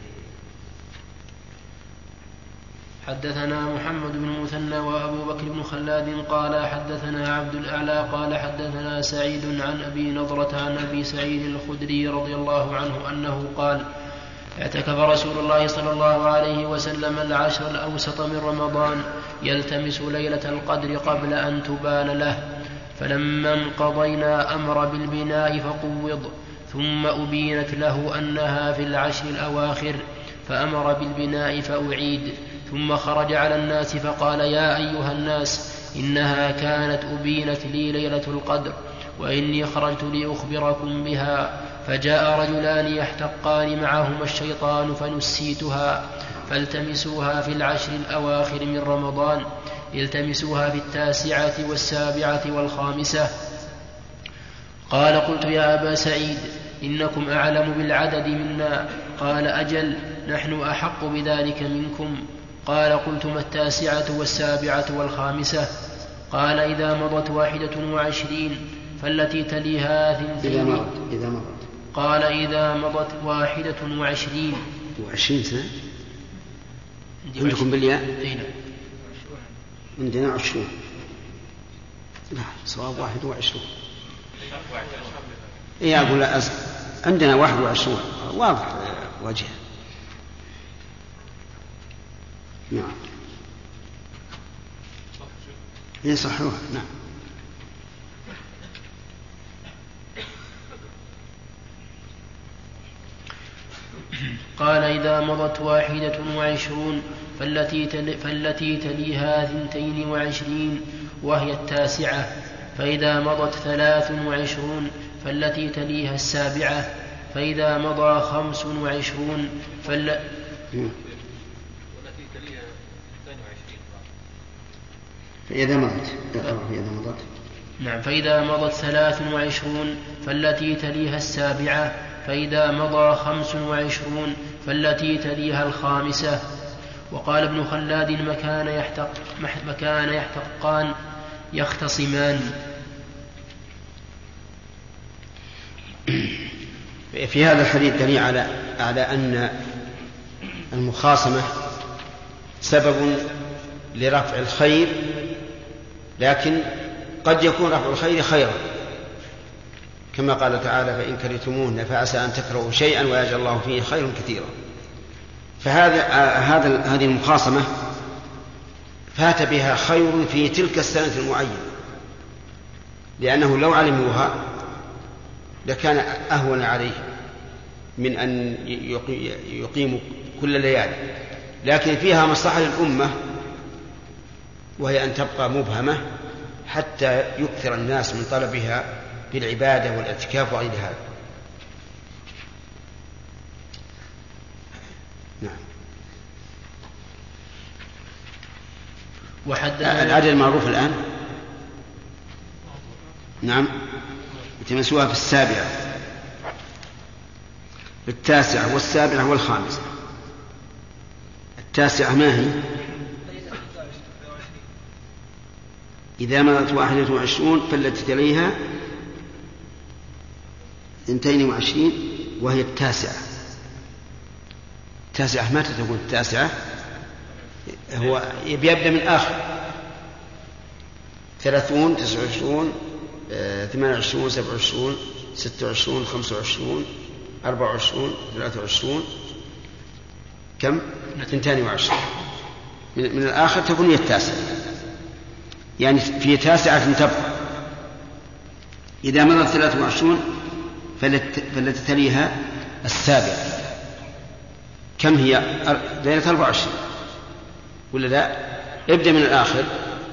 حدثنا محمد بن المثنى وأبو بكر بن خلاد قال حدثنا عبد الأعلى قال حدثنا سعيد عن أبي نضرة عن أبي سعيد الخدري رضي الله عنه أنه قال اعتكف رسول الله صلى الله عليه وسلم العشر الأوسط من رمضان يلتمس ليلة القدر قبل أن تبان له، فلما انقضينا أمر بالبناء فقوض، ثم أبينت له أنها في العشر الأواخر فأمر بالبناء فأعيد، ثم خرج على الناس فقال يا أيها الناس إنها كانت أبينت لي ليلة القدر وإني خرجت لأخبركم بها، فجاء رجلان يحتقان معهما الشيطان فنسيتها، فالتمسوها في العشر الأواخر من رمضان، التمسوها في 9 و7 و5. قال قلت يا أبا سعيد إنكم أعلم بالعدد منا، قال أجل نحن أحق بذلك منكم. قال قلت ما 9 و7 و5؟ قال إذا مضت 21 فالتي تليها 2. قال إذا مضت 21 سنة. عندكم بالياء؟ عندنا 20. لا صواب 21. إيه أقول عندنا 21 واضح وجه. نعم يصحوها. نعم. قال إذا مضت 21 فالتي تليها 22 وهي 9، فإذا مضت 23 فالتي تليها 7، فإذا مضى 25 فإذا مضت نعم فإذا مضت 23 فالتي تليها 7، فإذا مضى 25 فالتي تليها 5. وقال ابن خلاد مكان يحتقان يختصمان. في هذا الحديث دليل على أن المخاصمة سبب لرفع الخير، لكن قد يكون رفع الخير خيرا، كما قال تعالى فإن كرهتموهن فعسى أن تكرهوا شيئا ويجعل الله فيه خيرا كثيرا. هذه المخاصمة فات بها خير في تلك السنة المعينة، لأنه لو علموها لكان أهون عليه من أن يقيموا كل ليالي، لكن فيها مصلحة للأمة، وهي أن تبقى مبهمة حتى يكثر الناس من طلبها بالعبادة والاعتكاف وغير هذا. نعم. العدد المعروف الآن نعم يتمسوها في السابعة التاسعة والسابعة والخامسة. التاسعة ما هي؟ إذا مضت 21 فالتي تليها 22 وهي التاسعة. التاسعة متى تكون التاسعة؟ هو يبدأ من آخر 30 29 28 27 26 25 24 23 كم؟ 22 من الآخر تكون هي التاسعة، يعني في تاسعة تبقى. إذا مضت 23 فالتي تليها السابعة كم هي؟ ليلة 24 ولا لا؟ ابدأ من الآخر.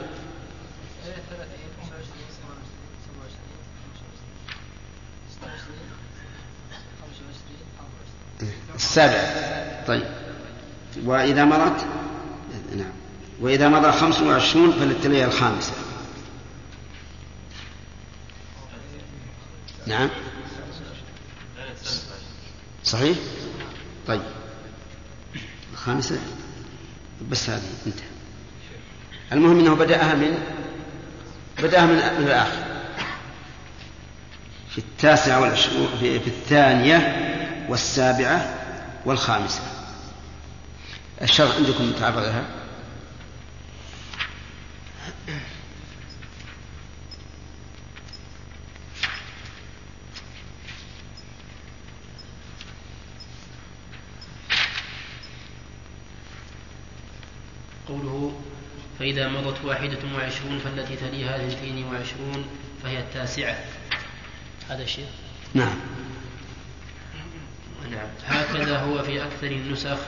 السابعة. طيب وإذا مضت نعم وإذا مضى 25 فالتي تليها الخامسة. نعم صحيح. طيب الخامسة بس هذه انتهى. المهم انه بدأها من الآخر في التاسعة والعشرون في الثانية والسابعة والخامسة. الشرع عندكم تعرضها؟ قوله فإذا مضت 21 فالتي تليها 22 فهي التاسعة. هذا الشيء نعم. هكذا هو في أكثر النسخ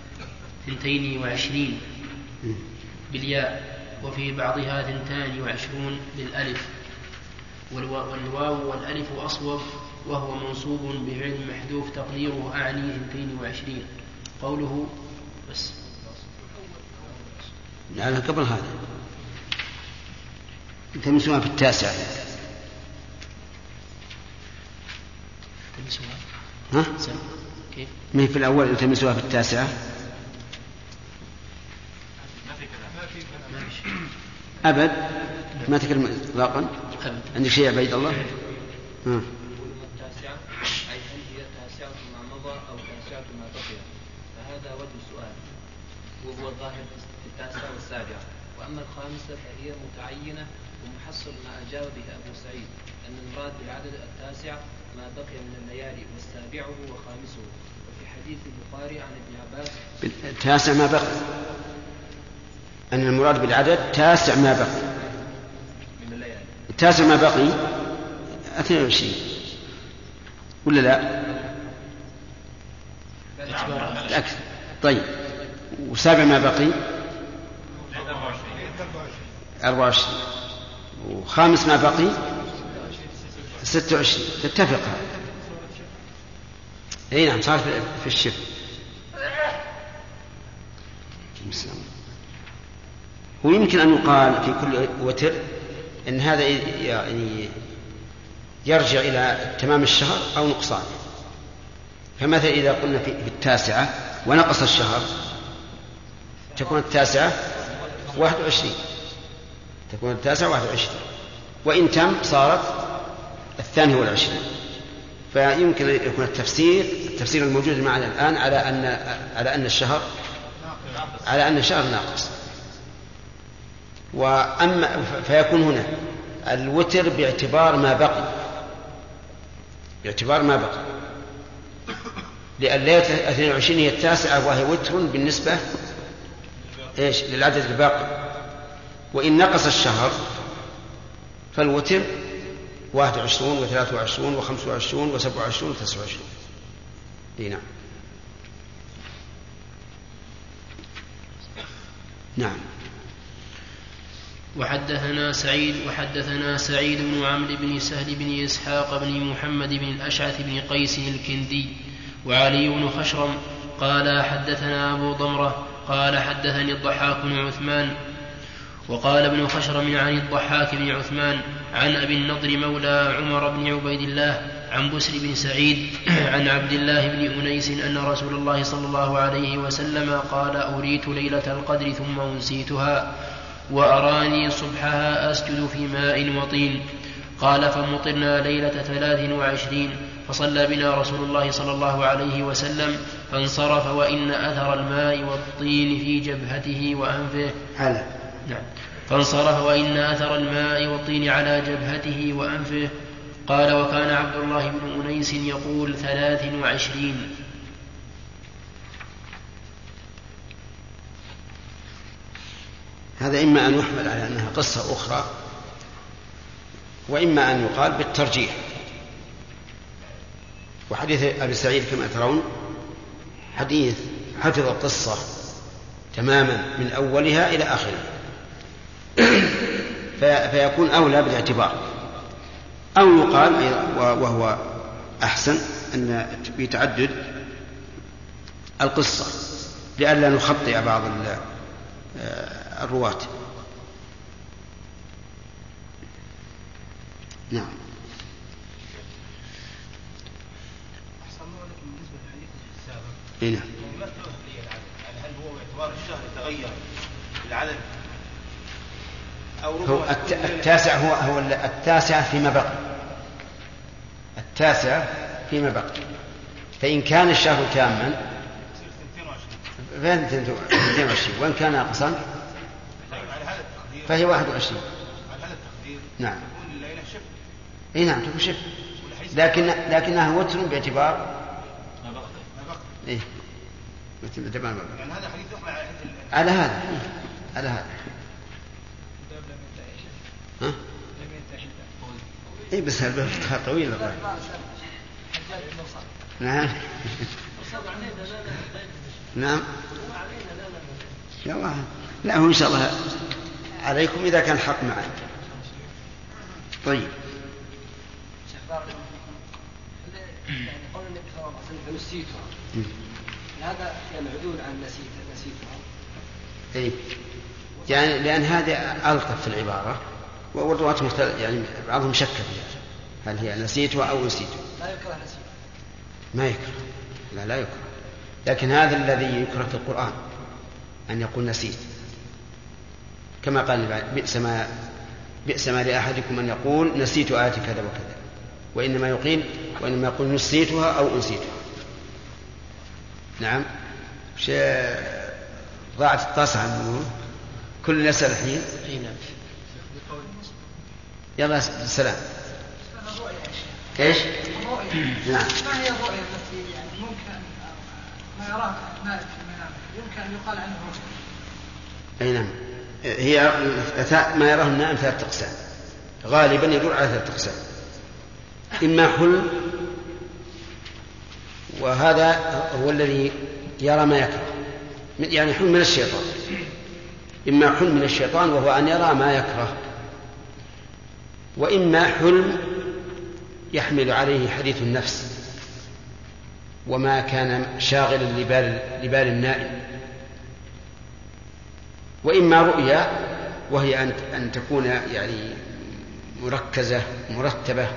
22 بالياء وفي بعضها 22 بالألف والواو والألف أصوب وهو منصوب بفعل محذوف تقديره أعني 22. قوله بس يعني قبل هذا تمسوها في التاسعة. ها؟ كيف؟ ما في الأول التمسوها في التاسعة أبد ما تكلم إطلاقا. عندك شيء يا عبيد الله؟ التاسعة أي هل هي التاسعة ما مضى أو التاسعة ما بقي؟ فهذا وجه السؤال وهو الظاهر في التاسعة والسابعة. وأما الخامسة فهي متعينة ومحصل ما أجاب به أبو سعيد أن المراد بالعدد التاسع ما بقي من الليالي والسابعه وخامسه. وفي حديث البخاري عن ابن عباس التاسع ما بقي أن المراد بالعدد تاسع ما بقي من الليالي. التاسع ما بقي 22 ولا لا؟ الأكثر. طيب وسابع ما بقي 24 وخامس ما بقي 26. تتفق هذا؟ اي نعم صار في الشفت. ويمكن أن يقال في كل وتر أن هذا يعني يرجع إلى تمام الشهر أو نقصان. فمثلا إذا قلنا في التاسعة ونقص الشهر تكون التاسعة 21 تكون التاسعة 21 وإن تم صارت 22. فيمكن أن يكون التفسير الموجود معنا الآن على أن الشهر ناقص. وأما فيكون هنا الوتر باعتبار ما بقي لأن ليلة 22 هي التاسعة وهي وتر بالنسبة للعدد الباقي. وإن نقص الشهر فالوتر 21 و23 و25 و27 و29. نعم. نعم. وحدثنا سعيد بن عمرو بن سهل بن إسحاق بن محمد بن الأشعث بن قيس الكندي وعلي بن خشرم قال حدثنا أبو ضمرة قال حدثني الضحاك بن عثمان وقال ابن خشرم عن الضحاك بن عثمان عن أبي النضر مولى عمر بن عبيد الله عن بسر بن سعيد عن عبد الله بن أنيس أن رسول الله صلى الله عليه وسلم قال أريت ليلة القدر ثم أنسيتها وأراني صبحها أسجد في ماء وطين. قال فمطرنا ليلة 23 فصلى بنا رسول الله صلى الله عليه وسلم فانصرف وإن أثر الماء والطين في جبهته وأنفه فانصرف وإن أثر الماء والطين على جبهته وأنفه. قال وكان عبد الله بن أنيس يقول 23. هذا إما أن يحمل على أنها قصة أخرى وإما أن يقال بالترجيح. وحديث أبي سعيد كما ترون حديث حفظ القصة تماما من أولها إلى آخرها فيكون أولى بالاعتبار. أو يقال وهو أحسن أن يتعدد القصة لئلا نخطئ بعض الرواة. نعم. أحسن الله لكم بالنسبة للحديث السابق. نعم. هل هو باعتبار الشهر تغير العدد أو هو التاسع هو التاسع فيما بقي. التاسع فيما بقي. فإن كان الشهر تاما فهي 22 وإن كان ناقصا فهي 21. نعم. اي نعم تكون شبه لكنها وتر باعتبار ما بقي. يعني هذا حديث يحمل على هذا ها؟ اي بس هذا طويل والله. نعم نعم يلا لا هو إن شاء الله عليكم إذا كان حق معي. طيب قول النبي صلى الله عليه وسلم فنسيتها هذا يعني عدول عن نسيتها. طيب يعني لأن هذا ألطف في العبارة والرواة يعني بعضهم شك فيها هل هي نسيتها أو نسيتها. لا يكره نسيتها. ما يكره لا يكره لكن هذا الذي يكره في القرآن أن يقول نسيت كما قال بئس ما لأحدكم أن يقول نسيت آيات كذا وكذا وإنما يقول نسيتها أو أنسيتها. نعم ضاعت الطاسة عن كل نسأل الحين. يلا السلام. ايش؟ نعم. ما هي الرؤية التي يعني ممكن ما يراه مالك في المنام يمكن أن يقال عنه رؤية؟ أي نعم. هي ما يراه النائم 3 أقسام غالبا يدور على 3 أقسام. إما حلم وهذا هو الذي يرى ما يكره يعني حلم من الشيطان. إما حلم من الشيطان وهو أن يرى ما يكره وإما حلم يحمل عليه حديث النفس وما كان شاغلا لبال النائم. وإما رؤيا وهي أن تكون يعني مركزة مرتبة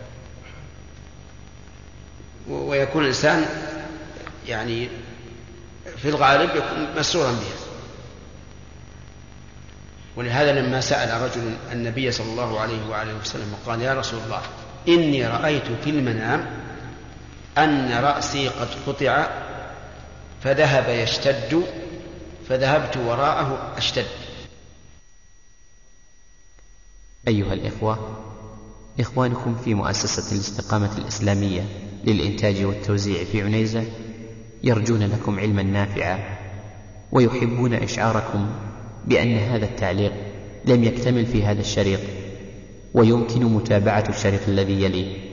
ويكون الإنسان يعني في الغالب يكون مسرورا بها. ولهذا لما سأل رجل النبي صلى الله عليه وآله وسلم وقال يا رسول الله إني رأيت في المنام أن رأسي قد قطع فذهب يشتد فذهبت وراءه أشتد. أيها الإخوة، إخوانكم في مؤسسة الاستقامة الإسلامية للإنتاج والتوزيع في عنيزة يرجون لكم علما نافعا ويحبون إشعاركم بأن هذا التعليق لم يكتمل في هذا الشريط ويمكن متابعة الشريط الذي يليه